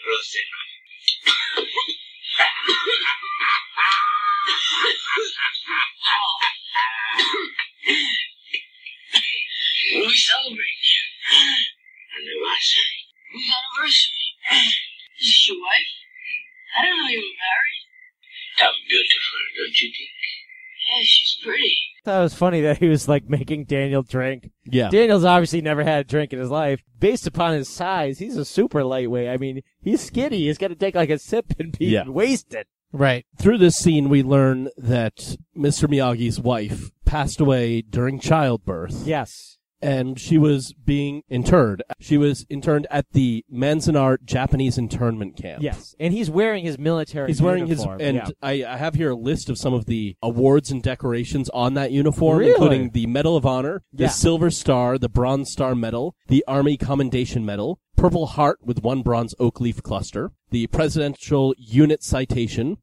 What we celebrate here? Anniversary. Whose anniversary? Is this your wife? I don't know you were married. Damn beautiful, don't you think? Yeah, she's pretty. I thought it was funny that he was like making Daniel drink. Yeah. Daniel's obviously never had a drink in his life. Based upon his size, he's a super lightweight. I mean, he's skinny. He's got to take like a sip and be Yeah. wasted. Right. Through this scene, we learn that Mr. Miyagi's wife passed away during childbirth. Yes. And she was being interred. She was interned at the Manzanar Japanese internment camp. Yes. And he's wearing his military He's wearing his, uniform. and Yeah. I have here a list of some of the awards and decorations on that uniform, Really? including the Medal of Honor, the Yeah. Silver Star, the Bronze Star Medal, the Army Commendation Medal, Purple Heart with 1 bronze oak leaf cluster, the Presidential Unit Citation,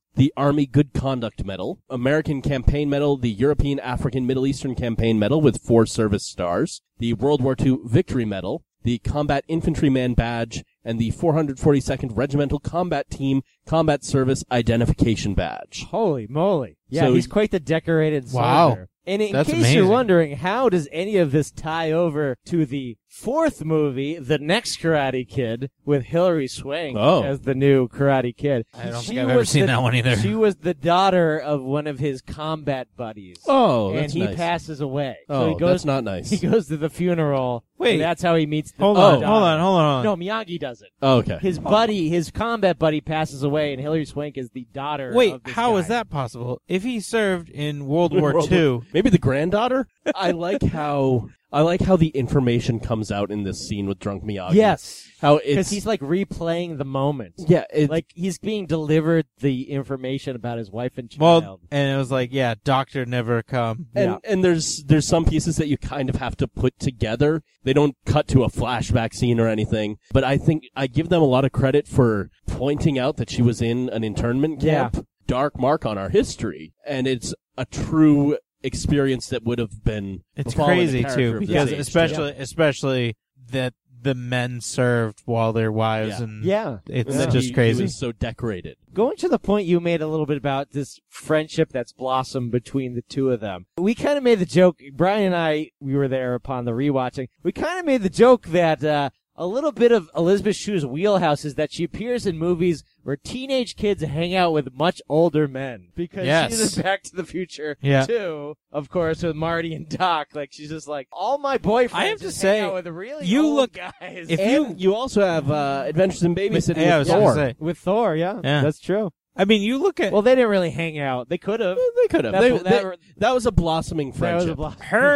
the Army Good Conduct Medal, American Campaign Medal, the European African Middle Eastern Campaign Medal with 4 service stars, the World War II Victory Medal, the Combat Infantryman Badge, and the 442nd Regimental Combat Team Combat Service Identification Badge. Holy moly. Yeah, So- he's quite the decorated soldier. Wow. And in That's case amazing. you're wondering, how does any of this tie over to the 4th movie, The Next Karate Kid, with Hilary Swank Oh. as the new Karate Kid? I don't She think I've ever was seen the- that one either. She was the daughter of one of his combat buddies. Oh, and that's he nice. passes away. Oh, so he goes, that's not nice. He goes to the funeral. Wait. and that's how he meets the Hold daughter. on. No, Miyagi does it. Oh, okay. His buddy, his combat buddy, passes away, and Hilary Swank is the daughter. Wait, of this how guy. is that possible? If he served in World War World II, Maybe the granddaughter? I like how the information comes out in this scene with Drunk Miyagi. Yes, How because it's he's like replaying the moment. yeah, Like he's being delivered the information about his wife and child. well, and it was like, yeah, doctor never come. and there's some pieces that you kind of have to put together. They don't cut to a flashback scene or anything, but I think I give them a lot of credit for pointing out that she was in an internment camp. Yeah. Dark mark on our history, and it's a true experience that would have been It's befallen a crazy character too, of this because age. especially that the men served while their wives, Yeah. and yeah. it's And that just he crazy. was so decorated. Going to the point you made a little bit about this friendship that's blossomed between the two of them. We kind of made the joke, Brian and I, we were there upon the rewatching. We kind of made the joke that a little bit of Elizabeth Shue's wheelhouse is that she appears in movies where teenage kids hang out with much older men. Because Yes. she's in Back to the Future Yeah. too, of course, with Marty and Doc. Like she's just like, all my boyfriends I have to just say, hang out with really you old look- guys. if And you also have Adventures in Babysitting Yeah, I with was gonna Thor. say. with Thor, yeah, Yeah. that's true. I mean, you look at Well, they didn't really hang out. They could have. They could have. That was a blossoming That was friendship. a block.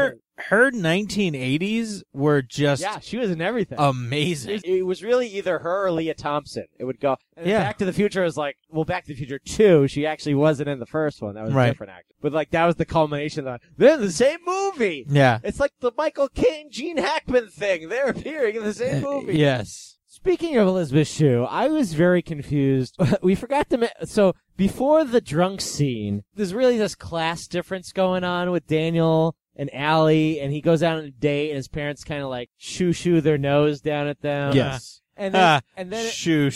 her 1980s were just Yeah, she was in everything. amazing. It was really either her or Leah Thompson. It would go. And Yeah. Back to the Future was like, well, Back to the Future 2, she actually wasn't in the first one. That was Right. a different actor. But like, that was the culmination of they're in the same movie. Yeah. It's like the Michael Caine, Gene Hackman thing. They're appearing in the same movie. Yes. Speaking of Elizabeth Shue, I was very confused. We forgot to so before the drunk scene, there's really this class difference going on with Daniel and Allie, and he goes out on a date, and his parents kind of like shoo their nose down at them. Yes. and then Shoo.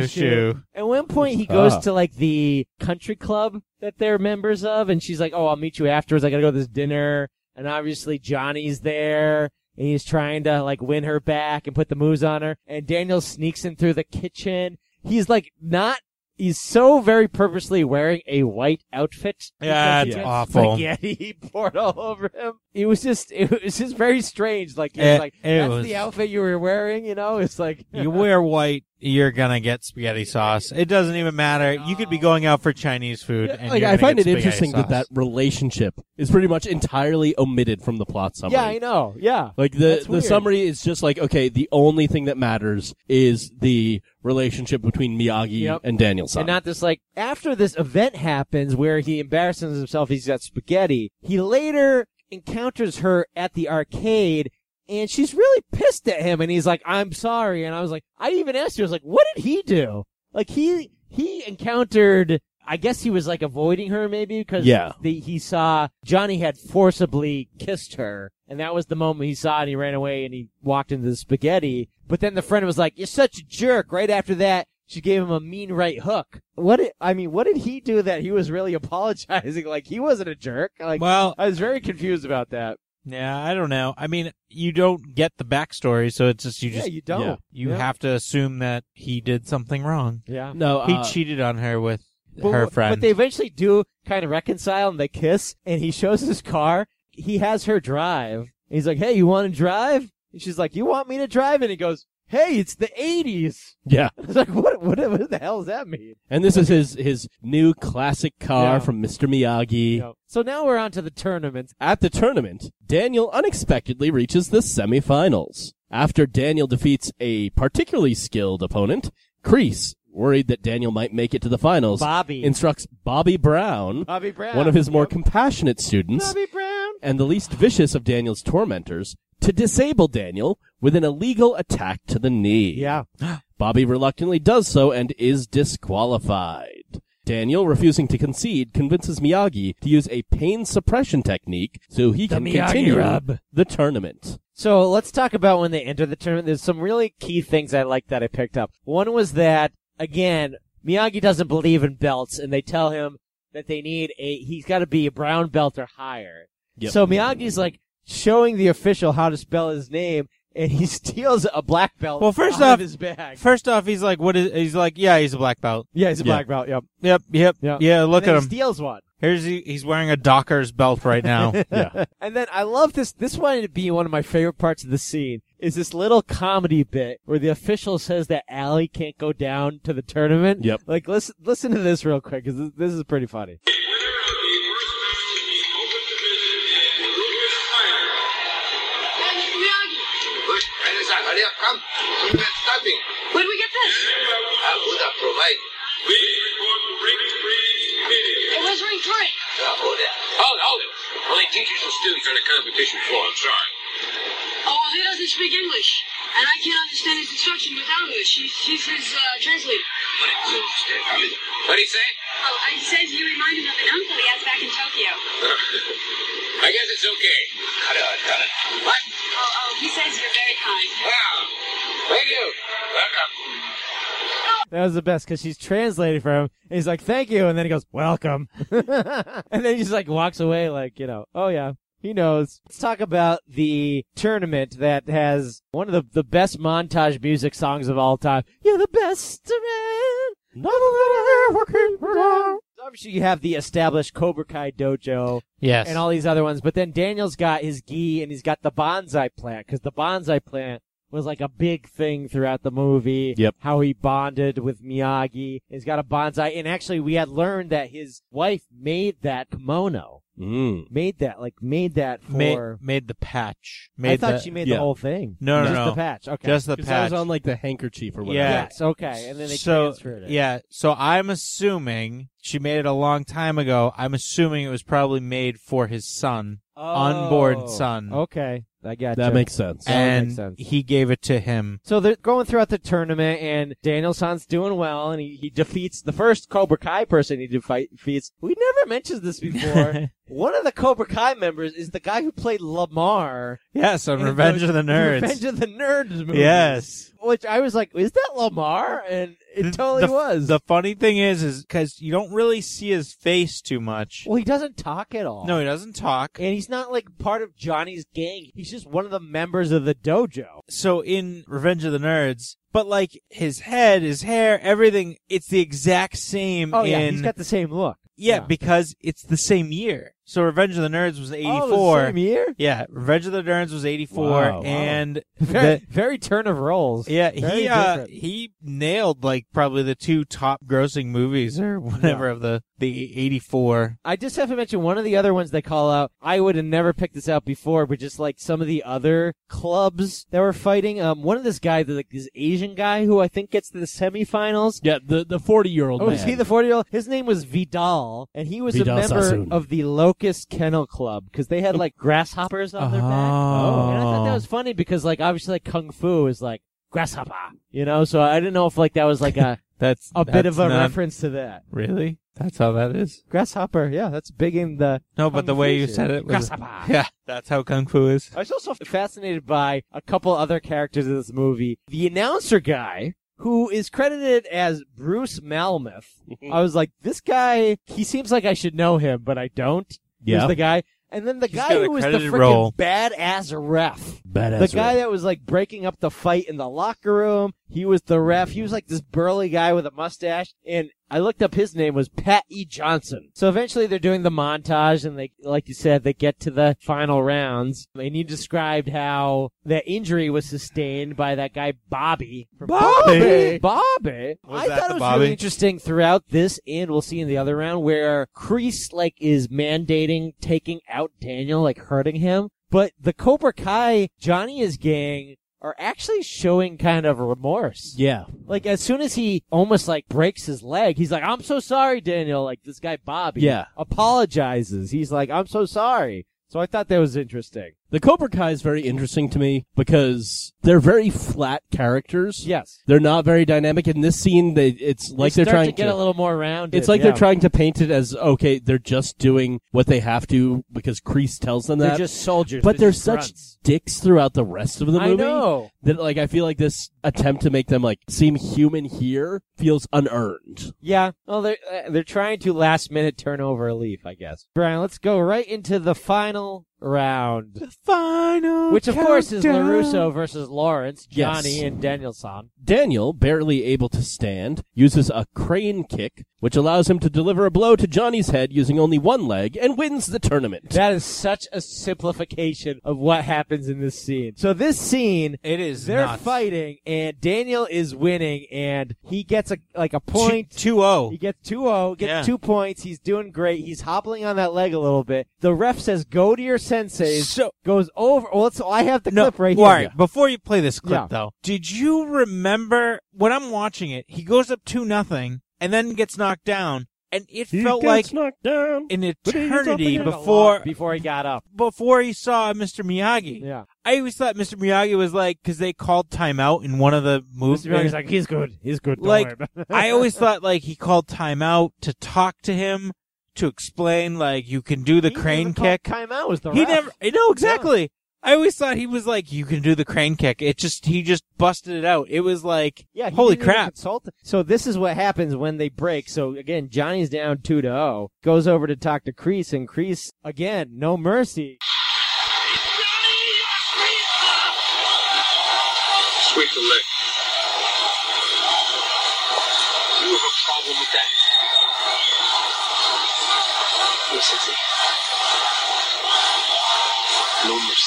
At one point, he goes to like the country club that they're members of, and she's like, "Oh, I'll meet you afterwards. I gotta go to this dinner." And obviously, Johnny's there. And he's trying to like win her back and put the moves on her. And Daniel sneaks in through the kitchen. He's like he's so very purposely wearing a white outfit. Yeah, because he it's gets awful. Spaghetti poured all over him. It was just very strange. Like, he was like, that's the outfit you were wearing, you know? It's like, You wear white, you're gonna get spaghetti sauce. It doesn't even matter. You could be going out for Chinese food, and Like, you're I gonna find get it spaghetti interesting sauce. that relationship is pretty much entirely omitted from the plot summary. yeah, I know. Yeah. Like That's the weird. summary is just like, okay, the only thing that matters is the relationship between Miyagi Yep. and Daniel-san. And not this like, after this event happens where he embarrasses himself, he's got spaghetti, he later encounters her at the arcade, and she's really pissed at him, and he's like, I'm sorry. And I was like, I even asked her, I was like, what did he do? Like, he encountered, I guess he was like avoiding her maybe, because Yeah. he saw Johnny had forcibly kissed her, and that was the moment he saw it, and he ran away, and he walked into the spaghetti. But then the friend was like, you're such a jerk. Right after that, she gave him a mean right hook. What did he do that he was really apologizing? Like, he wasn't a jerk. Like, Well, I was very confused about that. yeah, I don't know. I mean, you don't get the backstory, so it's just You don't. yeah. you Yeah. have to assume that he did something wrong. Yeah. no, He cheated on her with But- her friend. But they eventually do kind of reconcile and they kiss, and he shows his car. He has her drive. He's like, hey, you want to drive? And she's like, you want me to drive? And he goes, hey, it's the 80s. yeah. I was like, what the hell does that mean? And this is his new classic car Yeah. from Mr. Miyagi. You know, so now we're on to the tournament. At the tournament, Daniel unexpectedly reaches the semifinals. After Daniel defeats a particularly skilled opponent, Kreese, worried that Daniel might make it to the finals, Bobby. instructs Bobby Brown, Bobby Brown. one of his more Yep. compassionate students, Bobby Brown. and the least vicious of Daniel's tormentors, to disable Daniel with an illegal attack to the knee. Yeah. Bobby reluctantly does so and is disqualified. Daniel, refusing to concede, convinces Miyagi to use a pain suppression technique so he can continue the tournament. So let's talk about when they enter the tournament. There's some really key things I like that I picked up. One was that, again, Miyagi doesn't believe in belts, and they tell him that he's got to be a brown belt or higher. Yep. So Miyagi's like showing the official how to spell his name, and he steals a black belt Well, first out off- of his bag. First off, he's like, he's like, yeah, he's a black belt. Yeah, he's a Yeah. black belt, yep. Yep. Yeah. Yeah, look And then at he him. steals one. He's wearing a Docker's belt right now. Yeah. And then I love this. This wanted to be one of my favorite parts of the scene. Is this little comedy bit where the official says that Allie can't go down to the tournament? Yep. Like, listen to this real quick, because this is pretty funny. Hurry up, come. Tournament starting. Where'd we get this? Buddha provide. Please report to ring 3 immediately. It was ring 3. Hold it. Hold it. Only teachers and students on the competition floor. I'm sorry. Oh, well, he doesn't speak English. And I can't understand his instruction without English. He's his translator. What'd he say? Oh, he says you remind him of an uncle he has back in Tokyo. I guess it's okay. Cut it. What? Oh, he says you're very kind. Wow. Thank you. Welcome. That was the best, because she's translating for him. And he's like, thank you. And then he goes, welcome. And then he just like walks away like, oh yeah, he knows. Let's talk about the tournament that has one of the best montage music songs of all time. You're the best man. Obviously, you have the established Cobra Kai dojo Yes. and all these other ones. But then Daniel's got his gi and he's got the bonsai plant, because the bonsai plant was like a big thing throughout the movie. Yep. How he bonded with Miyagi. He's got a bonsai. And actually, we had learned that his wife made that kimono. Made that for... Made the patch. I thought she made the whole thing. No, Just no. the patch. Okay. Just the Because that patch. was on like the handkerchief or whatever. Yeah. Yes, okay. And then they so, transferred it. yeah. So I'm assuming she made it a long time ago. I'm assuming it was probably made for his son. Unborn son. Okay. I got That makes sense. That And makes sense. he gave it to him. So they're going throughout the tournament, and Daniel-san's doing well, and he defeats the first Cobra Kai person he defeats. We never mentioned this before. One of the Cobra Kai members is the guy who played Lamar Yes, on in Revenge of the Nerds. Revenge of the Nerds movie. Yes. Which I was like, is that Lamar? And it totally was. The funny thing is because you don't really see his face too much. Well, he doesn't talk at all. No, he doesn't talk. And he's not like part of Johnny's gang. He's just one of the members of the dojo. So in Revenge of the Nerds, but like his head, his hair, everything, it's the exact same Oh, yeah, in... he's got the same look. Yeah, because it's the same year. So Revenge of the Nerds was 84. Oh, the same year? Yeah, Revenge of the Nerds was 84, Wow. and Very turn of roles. yeah, Very different. he nailed like probably the 2 top grossing movies or whatever of the 84. I just have to mention one of the other ones they call out. I would have never picked this out before, but just like some of the other clubs that were fighting. One of this Asian guy who I think gets to the semifinals. Yeah, the 40-year-old Oh, man. is he the 40-year-old? His name was Vidal, and he was Vidal a member Sassoon. of the Locust Kennel Club, because they had like grasshoppers on their back. Oh. And I thought that was funny because like obviously like Kung Fu is like grasshopper, so I didn't know if like that was like a That's bit of a not- reference to that. Really? That's how that is? Grasshopper, yeah, that's big in the No, but Kung the way Fu you shit. said it was... Grasshopper. Yeah, that's how Kung Fu is. I was also fascinated by a couple other characters in this movie. The announcer guy, who is credited as Bruce Malmuth. I was like, this guy, he seems like I should know him, but I don't. Yeah. Who's the guy. And then the He's guy got a who was the credited freaking role. badass ref. Badass The guy ref. that was like breaking up the fight in the locker room. He was the ref. He was like this burly guy with a mustache. And I looked up his name was Pat E. Johnson. So eventually they're doing the montage and they, like you said, they get to the final rounds. And you described how that injury was sustained by that guy Bobby. Bobby? Bobby? Was I that thought the it was Bobby? really interesting throughout this, and we'll see in the other round, where Kreese like is mandating taking out Daniel, like hurting him. But the Cobra Kai, Johnny's gang, are actually showing kind of remorse. Yeah. Like, as soon as he almost, like, breaks his leg, he's like, I'm so sorry, Daniel. Like, this guy Bobby Yeah. apologizes. He's like, I'm so sorry. So I thought that was interesting. The Cobra Kai is very interesting to me because they're very flat characters. Yes. They're not very dynamic. In this scene, it's like they're start trying to get a little more rounded. It's like yeah. they're trying to paint it as, okay, they're just doing what they have to because Kreese tells them They're that. just soldiers. But they're just such grunts. dicks throughout the rest of the movie. I know. That, like, I feel like this attempt to make them, like, seem human here feels unearned. Yeah. Well, they're trying to last minute turn over a leaf, I guess. Brian, let's go right into the final round. The final Which, of course, is countdown. LaRusso versus Lawrence, Johnny, Yes. and Danielson. Daniel, barely able to stand, uses a crane kick, which allows him to deliver a blow to Johnny's head using only one leg and wins the tournament. That is such a simplification of what happens in this scene. So this scene, It is they're nuts. fighting, and Daniel is winning, and he gets a point. 2-0. He gets 2-0, gets Yeah. 2 points. He's doing great. He's hobbling on that leg a little bit. The ref says, go to your senseis. So- goes over. Well, I have the No, clip right all here. right, before you play this clip, Yeah. though, did you remember when I'm watching it, he goes up 2-0 and then gets knocked down, and it felt like knocked down. an but he's up eternity again. before he got up. he saw Mr. Miyagi. Yeah. I always thought Mr. Miyagi was like, because they called timeout in one of the movies. Mr. Miyagi's like, he's good. He's good. Don't Like, worry about it. I always thought like he called timeout to talk to him, to explain like you can do the He crane even called kick. Timeout was the He ref. never. I know exactly. I always thought he was like, you can do the crane kick. He just busted it out. It was like, Yeah, he holy didn't even crap. consult. So this is what happens when they break. So again, Johnny's down 2-0. Goes over to talk to Kreese, and Kreese, again, no mercy. Sweep the leg. You have a problem with that? Yes, Sensei. No mercy.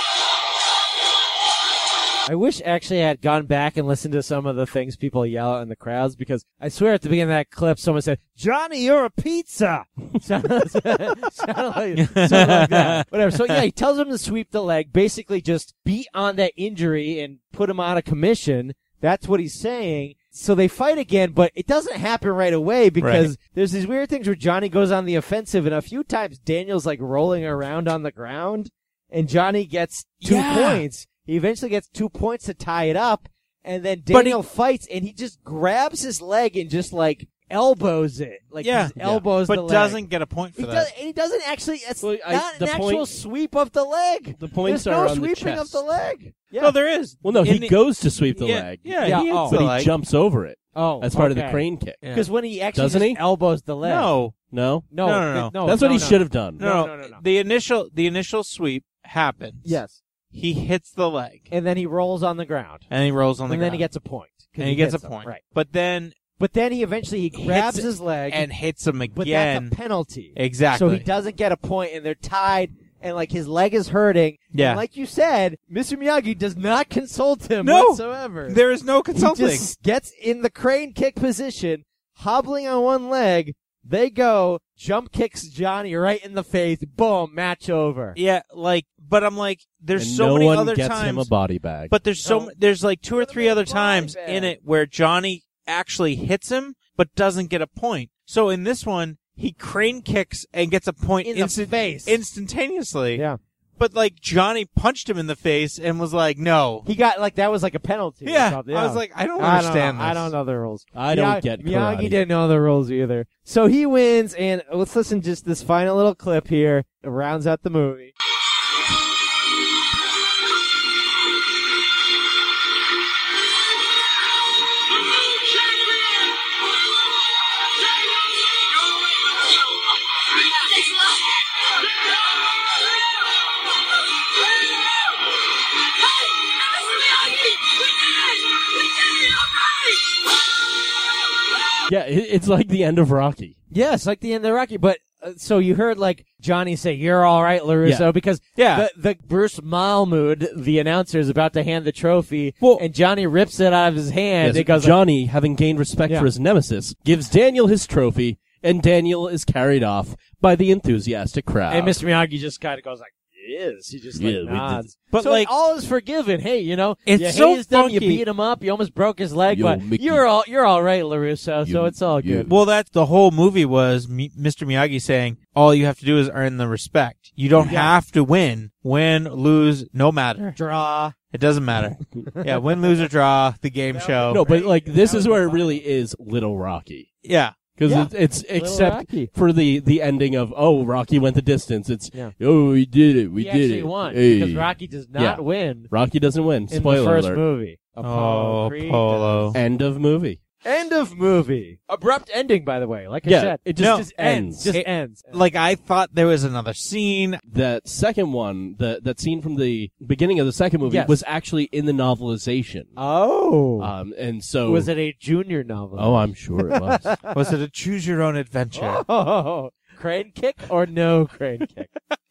I wish actually I had gone back and listened to some of the things people yell out in the crowds, because I swear at the beginning of that clip someone said, Johnny, you're a pizza! sounded like that. Whatever. So yeah, he tells him to sweep the leg, basically just beat on that injury and put him out of commission. That's what he's saying. So they fight again, but it doesn't happen right away because there's these weird things where Johnny goes on the offensive, and a few times Daniel's like rolling around on the ground, and Johnny gets 2 points. He eventually gets 2 points to tie it up, and then Daniel fights, and he just grabs his leg and just like elbows it. Like just elbows the but leg. doesn't get a point for that. He doesn't actually, it's Well, not the an actual point- sweep of the leg. The points There's are no on the sweeping of chest. the leg. Yeah. No, there is. Well, no, In he the- goes to sweep the yeah, leg. Yeah, Yeah, he hits oh. the But leg. he jumps over it Oh, as part of the okay. crane kick. Yeah. Because when he actually Doesn't just he? elbows the leg. No, No? No. That's what he should have done. no. The initial sweep happens. Yes. He hits the leg, And then he rolls on the ground. and he rolls on the And ground. then he gets a point. 'Cause and he gets a hits him. point. Right. But then But then he eventually grabs Hits it his leg and hits him but again. that's a penalty. Exactly. So he doesn't get a point, and they're tied, and like his leg is hurting. Yeah. And like you said, Mr. Miyagi does not consult him No. whatsoever. There is no consulting. He just gets in the crane kick position, hobbling on one leg. They go, jump kicks Johnny right in the face. Boom, match over. Yeah, like, but I'm like, there's And so no many one other gets times. him a body bag. But there's No. there's like 2 or 3 other Body times bag. in it where Johnny actually hits him, but doesn't get a point. So in this one, he crane kicks and gets a point In the face. instantaneously. Yeah. But like Johnny punched him in the face and was like, no. He got, like, that was like a penalty. or Yeah. something. I was like, I don't I don't understand know. this. I don't know the rules. I don't get Miyagi karate. didn't know the rules either. So he wins, and let's listen to just this final little clip here. It rounds out the movie. Yeah, it's like the end of Rocky. Yes, like the end of Rocky. But so you heard like Johnny say, "You're all right, LaRusso," Yeah. because Yeah. the Bruce Mahmood, the announcer, is about to hand the trophy, Well- and Johnny rips it out of his hand. Yes, It goes, Johnny, having gained respect Yeah. for his nemesis, gives Daniel his trophy, and Daniel is carried off by the enthusiastic crowd. and Mr. Miyagi just kind of goes like, is. He just Yeah, we did. nods. But, so like- all is forgiven. Hey, you know, It's you so hazed him, you funky. beat him up, you almost broke his leg, Yo, but Mickey. you're all right, LaRusso. So it's all Yeah. good. Well, that's the whole movie was Mr. Miyagi saying all you have to do is earn the respect. You don't have to win, lose, no matter. Draw. It doesn't matter. Yeah, win, lose, or draw. The game show. No, but like this is where it really is Little Rocky. Yeah. Because Yeah. it's except Rocky. for the ending of Rocky went the distance. It's Yeah. we did it, we He did actually it. won Hey. because Rocky does not Yeah. win Rocky doesn't win. in Spoiler the first alert. movie. Apollo Oh, Creed Polo. End of movie. End of movie. Abrupt ending, by the way. Like I Yeah, said, it just just ends. Just It- ends. Like, I thought there was another scene. That second one, that scene from the beginning of the second movie, Yes. was actually in the novelization. Oh, And so was it a junior novel? Oh, I'm sure it was. Was it a choose your own adventure? Oh, crane kick or no crane kick?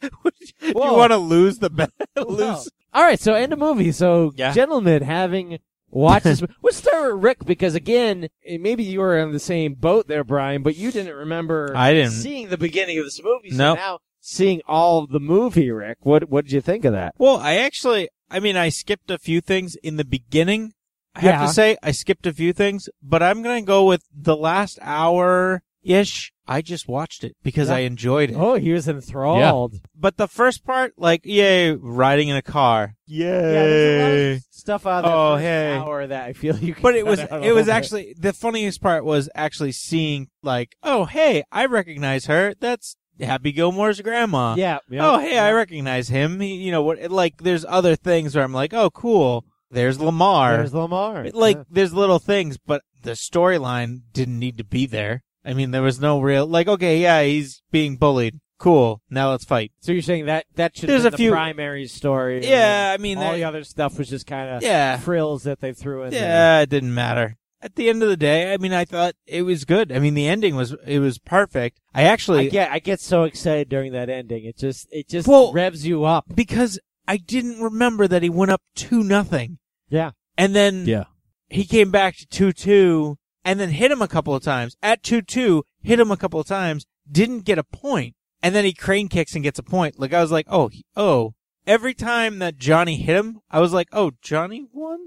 You Whoa. want to lose the bet? Lose. All right, so end of movie. So, Yeah. gentlemen, having watched this, let's start with Rick because again, maybe you were on the same boat there, Brian, but you didn't remember. I didn't. seeing the beginning of this movie. So Nope. now seeing all of the movie, Rick, what did you think of that? Well, I skipped a few things in the beginning. I have Yeah. to say, I skipped a few things, but I'm going to go with the last hour-ish. I just watched it because Yeah. I enjoyed it. Oh, he was enthralled. But the first part, like, yay, riding in a car. Yeah, there's a lot of stuff on that Oh, first hey. hour that I feel you can But it cut was, out a it little was bit. actually, the funniest part was actually seeing, like, oh, hey, I recognize her. That's Happy Gilmore's grandma. Yeah. Oh, hey, I recognize him. He, you know what? Like, there's other things where I'm like, oh, cool. There's Lamar. There's Lamar. Like, Yeah. there's little things, but the storyline didn't need to be there. I mean, there was no real, like, okay, yeah, he's being bullied. Cool. Now let's fight. So you're saying that should There's have a been the few- primary story. and Yeah, I mean, all that- the other stuff was just kind of Yeah. frills that they threw in there. Yeah, it didn't matter. At the end of the day, I mean, I thought it was good. I mean, the ending was perfect. I actually, I get so excited during that ending. It just Well- revs you up. because I didn't remember that he went up 2-0. Yeah. And then Yeah. he came back to 2-2 and then hit him a couple of times. At 2-2, hit him a couple of times, didn't get a point. And then he crane kicks and gets a point. Like, I was like, oh. Every time that Johnny hit him, I was like, oh, Johnny won?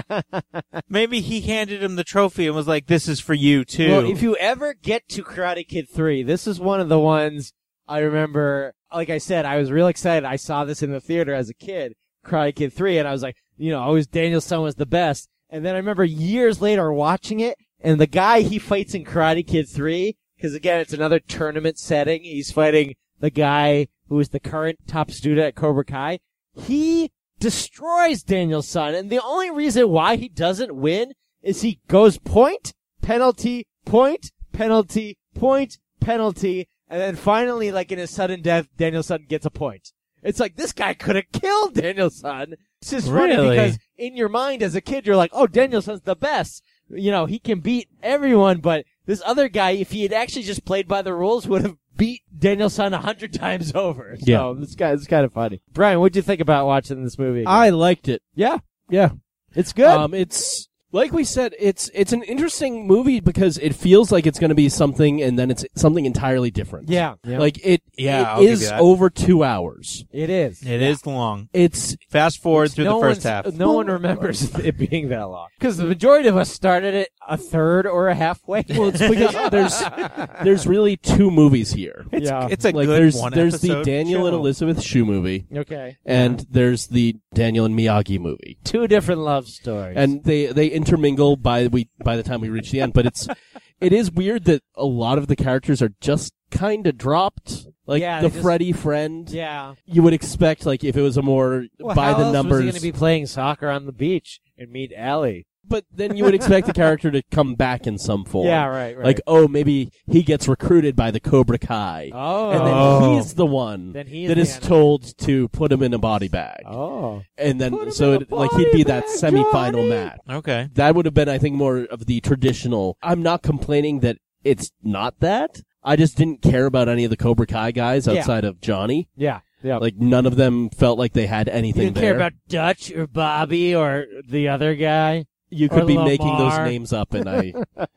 Maybe he handed him the trophy and was like, this is for you, too. Well, if you ever get to Karate Kid 3, this is one of the ones I remember. Like I said, I was real excited. I saw this in the theater as a kid, Karate Kid 3, and I was like, always Daniel-san was the best. And then I remember years later watching it, and the guy he fights in Karate Kid 3, because again, it's another tournament setting. He's fighting the guy who is the current top student at Cobra Kai. He destroys Daniel-san, and the only reason why he doesn't win is he goes point, penalty, point, penalty, point, penalty, and then finally, like in his sudden death, Daniel-san gets a point. It's like, this guy could have killed Daniel-san. It's just funny Really? because in your mind as a kid, you're like, oh, Daniel-san's the best. He can beat everyone, but this other guy, if he had actually just played by the rules, would have beat Daniel-san 100 times over. So Yeah. this guy is kind of funny. Brian, what'd you think about watching this movie again? I liked it. Yeah. Yeah. It's good. It's like we said, it's an interesting movie because it feels like it's going to be something, and then it's something entirely different. yeah. Like it I'll give you is that. over 2 hours. It is. It is long. It's Fast forward through the first half. No one remembers it being that long. Because the majority of us started it a third or a halfway. well, it's because there's really two movies here. yeah. It's a Like good there's one the episode Daniel and show. Elizabeth Shue movie, okay. and there's the Daniel and Miyagi movie. Two different love stories. And they intermingle by the time we reach the end, but it is weird that a lot of the characters are just kind of dropped. Like Yeah, the they just- Freddy friend, yeah. you would expect like if it was a more Well, by how the else numbers. was he going to be playing soccer on the beach and meet Allie? But then you would expect the character to come back in some form. Yeah, right. Like, oh, maybe he gets recruited by the Cobra Kai. oh. And then Oh. he's the one Then he is that the is enemy. told to put him in a body bag. Oh. And Put him then, so in a like he'd body be that bag, semifinal Johnny. match. Okay. That would have been, I think, more of the traditional. I'm not complaining that it's not that. I just didn't care about any of the Cobra Kai guys Yeah. outside of Johnny. Yeah. Yeah. Like, none of them felt like they had anything you didn't there. care about Dutch or Bobby or the other guy? You could Or be making those Lamar. names up, and I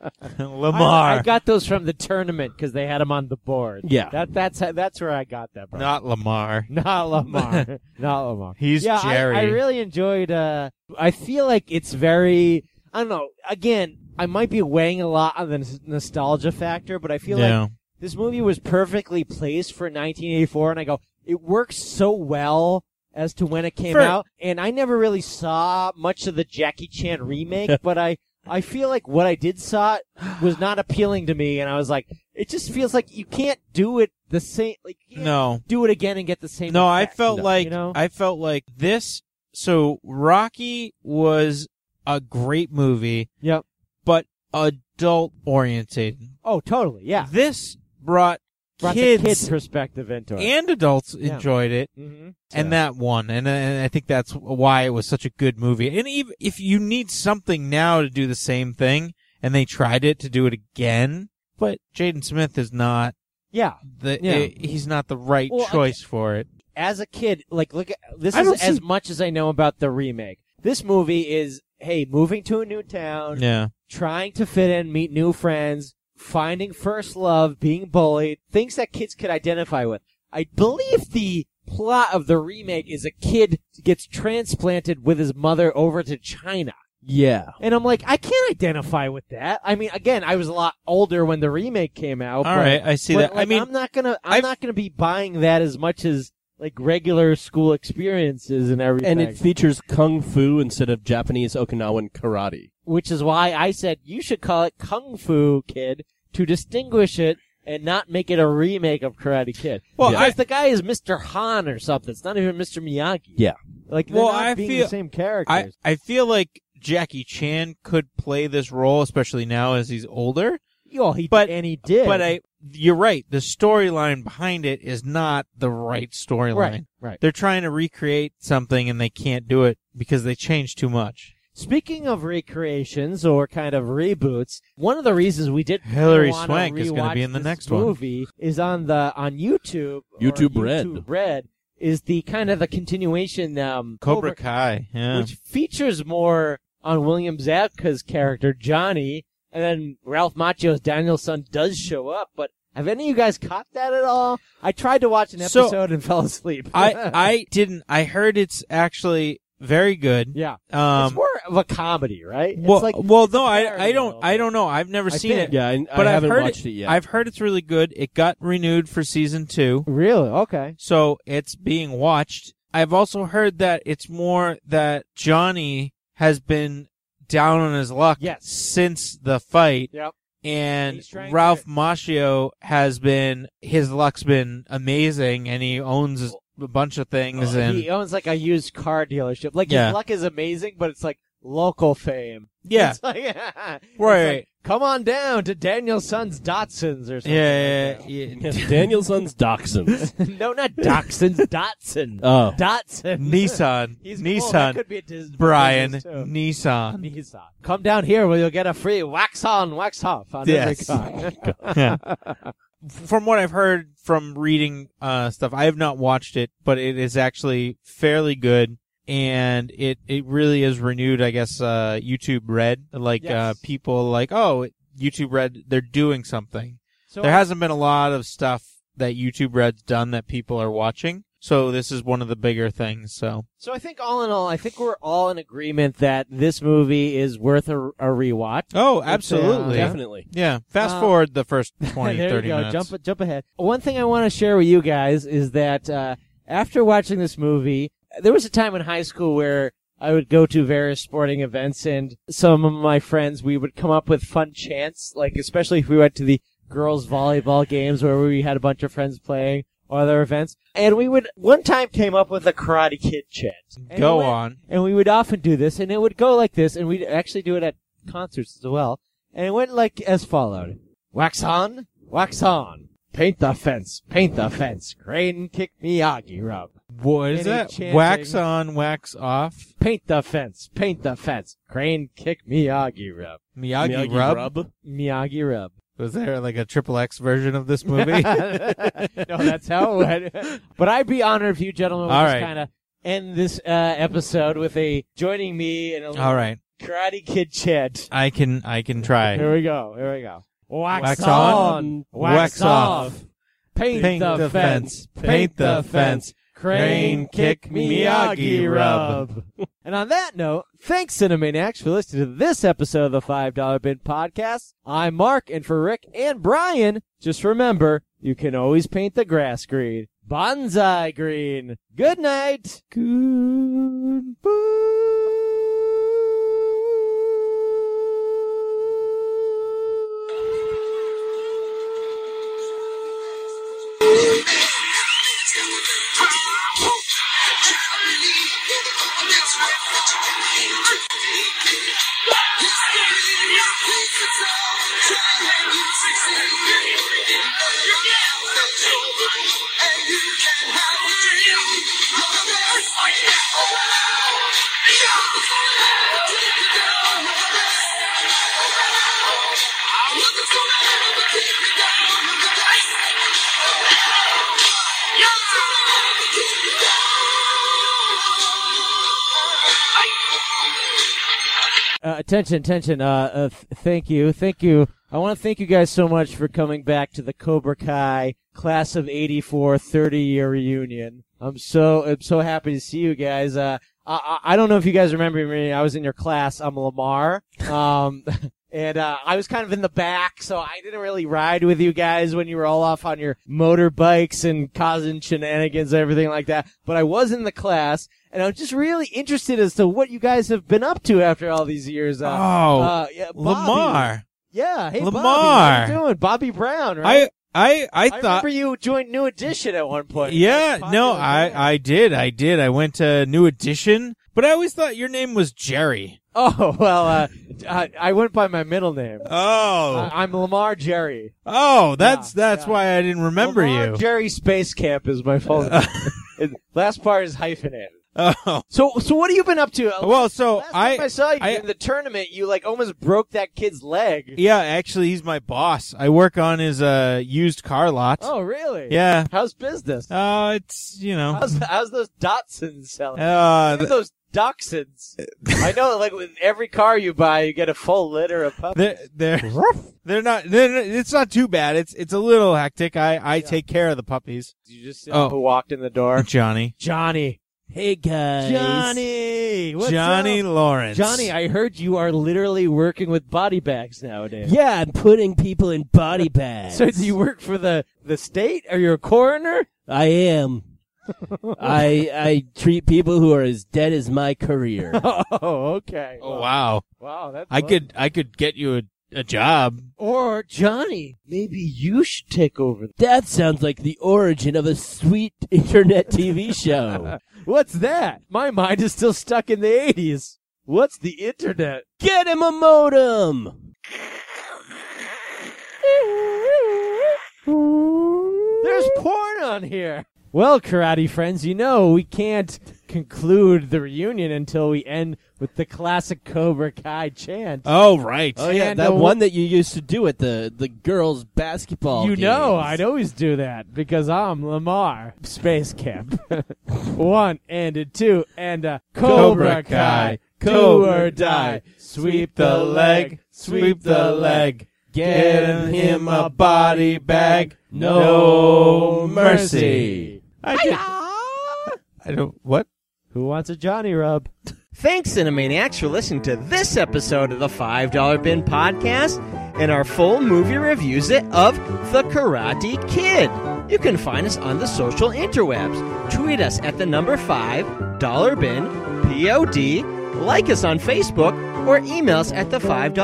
Lamar. I got those from the tournament because they had them on the board. Yeah. That's where I got that from. Not Lamar. Not Lamar. Not Lamar. He's yeah, Jerry. I really enjoyed. I feel like it's very. I don't know. Again, I might be weighing a lot on the nostalgia factor, but I feel like this movie was perfectly placed for 1984, and I go, it works so well as to when it came out, and I never really saw much of the Jackie Chan remake, but I feel like what I did saw was not appealing to me, and I was like, it just feels like you can't do it the same. Like, you can't do it again and get the same. No, effect, I felt like you know? I felt like this. So Rocky was a great movie. Yep. But adult oriented. Oh, totally. Yeah. This brought the kid perspective into it. and adults enjoyed it, and that won. And I think that's why it was such a good movie. And even if you need something now to do the same thing, and they tried it to do it again, but Jaden Smith is not. Yeah. He's not the right choice for it. As a kid, like, look at this is as much as I know about the remake. This movie is, hey, moving to a new town, trying to fit in, meet new friends, finding first love, being bullied, things that kids could identify with. I believe the plot of the remake is a kid gets transplanted with his mother over to China. Yeah. And I'm like, I can't identify with that. I mean, again, I was a lot older when the remake came out. All right, I see that. Like, I mean, I'm not gonna be buying that as much as like regular school experiences and everything. And it features kung fu instead of Japanese Okinawan karate. Which is why I said you should call it Kung Fu Kid to distinguish it and not make it a remake of Karate Kid. Well, because the guy is Mr. Han or something. It's not even Mr. Miyagi. Yeah. Like, they're not being the same characters. I feel like Jackie Chan could play this role, especially now as he's older. Oh, he did. But you're right. The storyline behind it is not the right storyline. Right. They're trying to recreate something and they can't do it because they changed too much. Speaking of recreations or kind of reboots, one of the reasons we did Hilary want Swank to is going to be in the this next one. movie is on YouTube. YouTube or Red. YouTube Red is the kind of the continuation Cobra Kai, which features more on William Zabka's character Johnny, and then Ralph Macchio's Daniel-san does show up. But have any of you guys caught that at all? I tried to watch an episode and fell asleep. I didn't. I heard it's actually very good. Yeah. It's more of a comedy, right? Well, it's like no, I don't know. I've never seen it. Yeah, but I haven't heard watched it yet. I've heard it's really good. It got renewed for season 2. Really? Okay. So it's being watched. I've also heard that it's more that Johnny has been down on his luck since the fight. Yep. And Ralph Macchio his luck's been amazing, and he owns a bunch of things. And he owns like a used car dealership. Like Yeah. his luck is amazing, but it's like local fame. Yeah. It's like, it's Right. like, come on down to Daniel-son's Datsuns or something. yeah. Daniel-son's Dachshunds. No, not Dachshunds, Datsun. Oh. Datsun. Nissan. He's cool. That could be a Brian. business, too. Nissan. Nissan. Come down here where you'll get a free wax on, wax off on Yes. every car. Yeah. From what I've heard from reading stuff, I have not watched it, but it is actually fairly good. And it really is renewed, I guess, YouTube Red. Like, Yes. people like, oh, YouTube Red, they're doing something. So There hasn't been a lot of stuff that YouTube Red's done that people are watching. So this is one of the bigger things, So I think all in all, I think we're all in agreement that this movie is worth a rewatch. Oh, absolutely. Definitely. Yeah. Fast forward the first 20, there 30 you go. minutes. Jump ahead. One thing I want to share with you guys is that after watching this movie, there was a time in high school where I would go to various sporting events, and some of my friends, we would come up with fun chants, like especially if we went to the girls' volleyball games where we had a bunch of friends playing or other events. And we would, one time came up with a Karate Kid chant. And Go we went- on. And we would often do this, and it would go like this, and we'd actually do it at concerts as well. And it went like as followed. Wax on, paint the fence, crane kick Miyagi rub. What is Any that? chanting? Wax on, wax off. Paint the fence, crane kick Miyagi rub. Miyagi rub? Miyagi rub. Was there like a XXX version of this movie? No, that's how it went. But I'd be honored if you gentlemen would All just right. kind of end this episode with joining me in a little All right. Karate Kid chant. I can try. Here we go. Wax on, wax off. Paint the fence, paint the fence. Crane kick, Miyagi rub. And on that note, thanks Cinemaniacs for listening to this episode of the $5 Bin Podcast. I'm Mark, and for Rick and Brian, just remember, you can always paint the grass green. Bonsai green. Good night. Attention. Thank you. I want to thank you guys so much for coming back to the Cobra Kai Class of '84 30-year reunion. I'm so happy to see you guys. I don't know if you guys remember me. I was in your class. I'm Lamar. And I was kind of in the back, so I didn't really ride with you guys when you were all off on your motorbikes and causing shenanigans and everything like that. But I was in the class, and I'm just really interested as to what you guys have been up to after all these years. Yeah, Lamar. Yeah, hey, Lamar. Bobby, how you doing? Bobby Brown, right? I I thought. remember you joined New Edition at one point. Yeah, That's no, popular. I did. I went to New Edition, but I always thought your name was Jerry. Oh, well, I went by my middle name. Oh, I'm Lamar Jerry. that's yeah. why I didn't remember Lamar you. Jerry Space Camp is my full name. Last part is hyphenated. Oh, So what have you been up to? well, so Last time I saw you I- in the tournament, you like almost broke that kid's leg. yeah, actually, he's my boss. I work on his used car lot. Oh, really? Yeah. How's business? It's How's those Datsuns selling? uh, What are those Dachshunds? I know, like with every car you buy, you get a full litter of puppies. they're not. It's not too bad. It's a little hectic. I take care of the puppies. You just Oh. who walked in the door? Johnny. Hey guys. Johnny! What's Johnny up? Lawrence. Johnny, I heard you are literally working with body bags nowadays. Yeah, I'm putting people in body bags. So do you work for the state? Are you a coroner? I am. I treat people who are as dead as my career. Oh, okay. Oh wow. Wow, that's I fun. could get you a job. Or Johnny, maybe you should take over. That sounds like the origin of a sweet internet TV show. What's that? My mind is still stuck in the 80s. What's the internet? Get him a modem! There's porn on here. Well, karate friends, you know we can't conclude the reunion until we end with the classic Cobra Kai chant. Oh right. Oh yeah, And, that uh, one that you used to do at the girls' basketball You know, games. I'd always do that because I'm Lamar. Space Camp. 1 and a 2 and a Cobra Kai. Do or die. Sweep the leg. Sweep the leg. Get him a body bag. No mercy. I don't. What? Who wants a Johnny rub? Thanks, Cinemaniacs, for listening to this episode of the $5 Bin Podcast and our full movie reviews of The Karate Kid. You can find us on the social interwebs. Tweet us at the number $5 Bin POD. Like us on Facebook or email us at the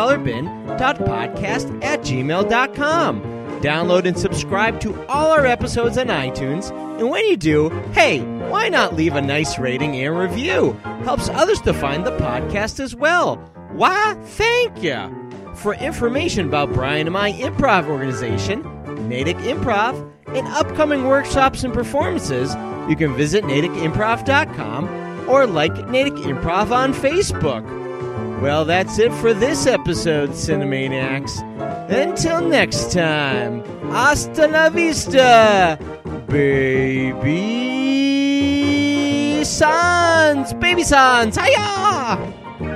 $5bin.podcast@gmail.com. Download and subscribe to all our episodes on iTunes. And when you do, hey, why not leave a nice rating and review? Helps others to find the podcast as well. Why? Thank you. For information about Brian and my improv organization, Natick Improv, and upcoming workshops and performances, you can visit naticimprov.com or like Natick Improv on Facebook. Well, that's it for this episode, Cinemaniacs. Until next time, hasta la vista, baby sons, hiya!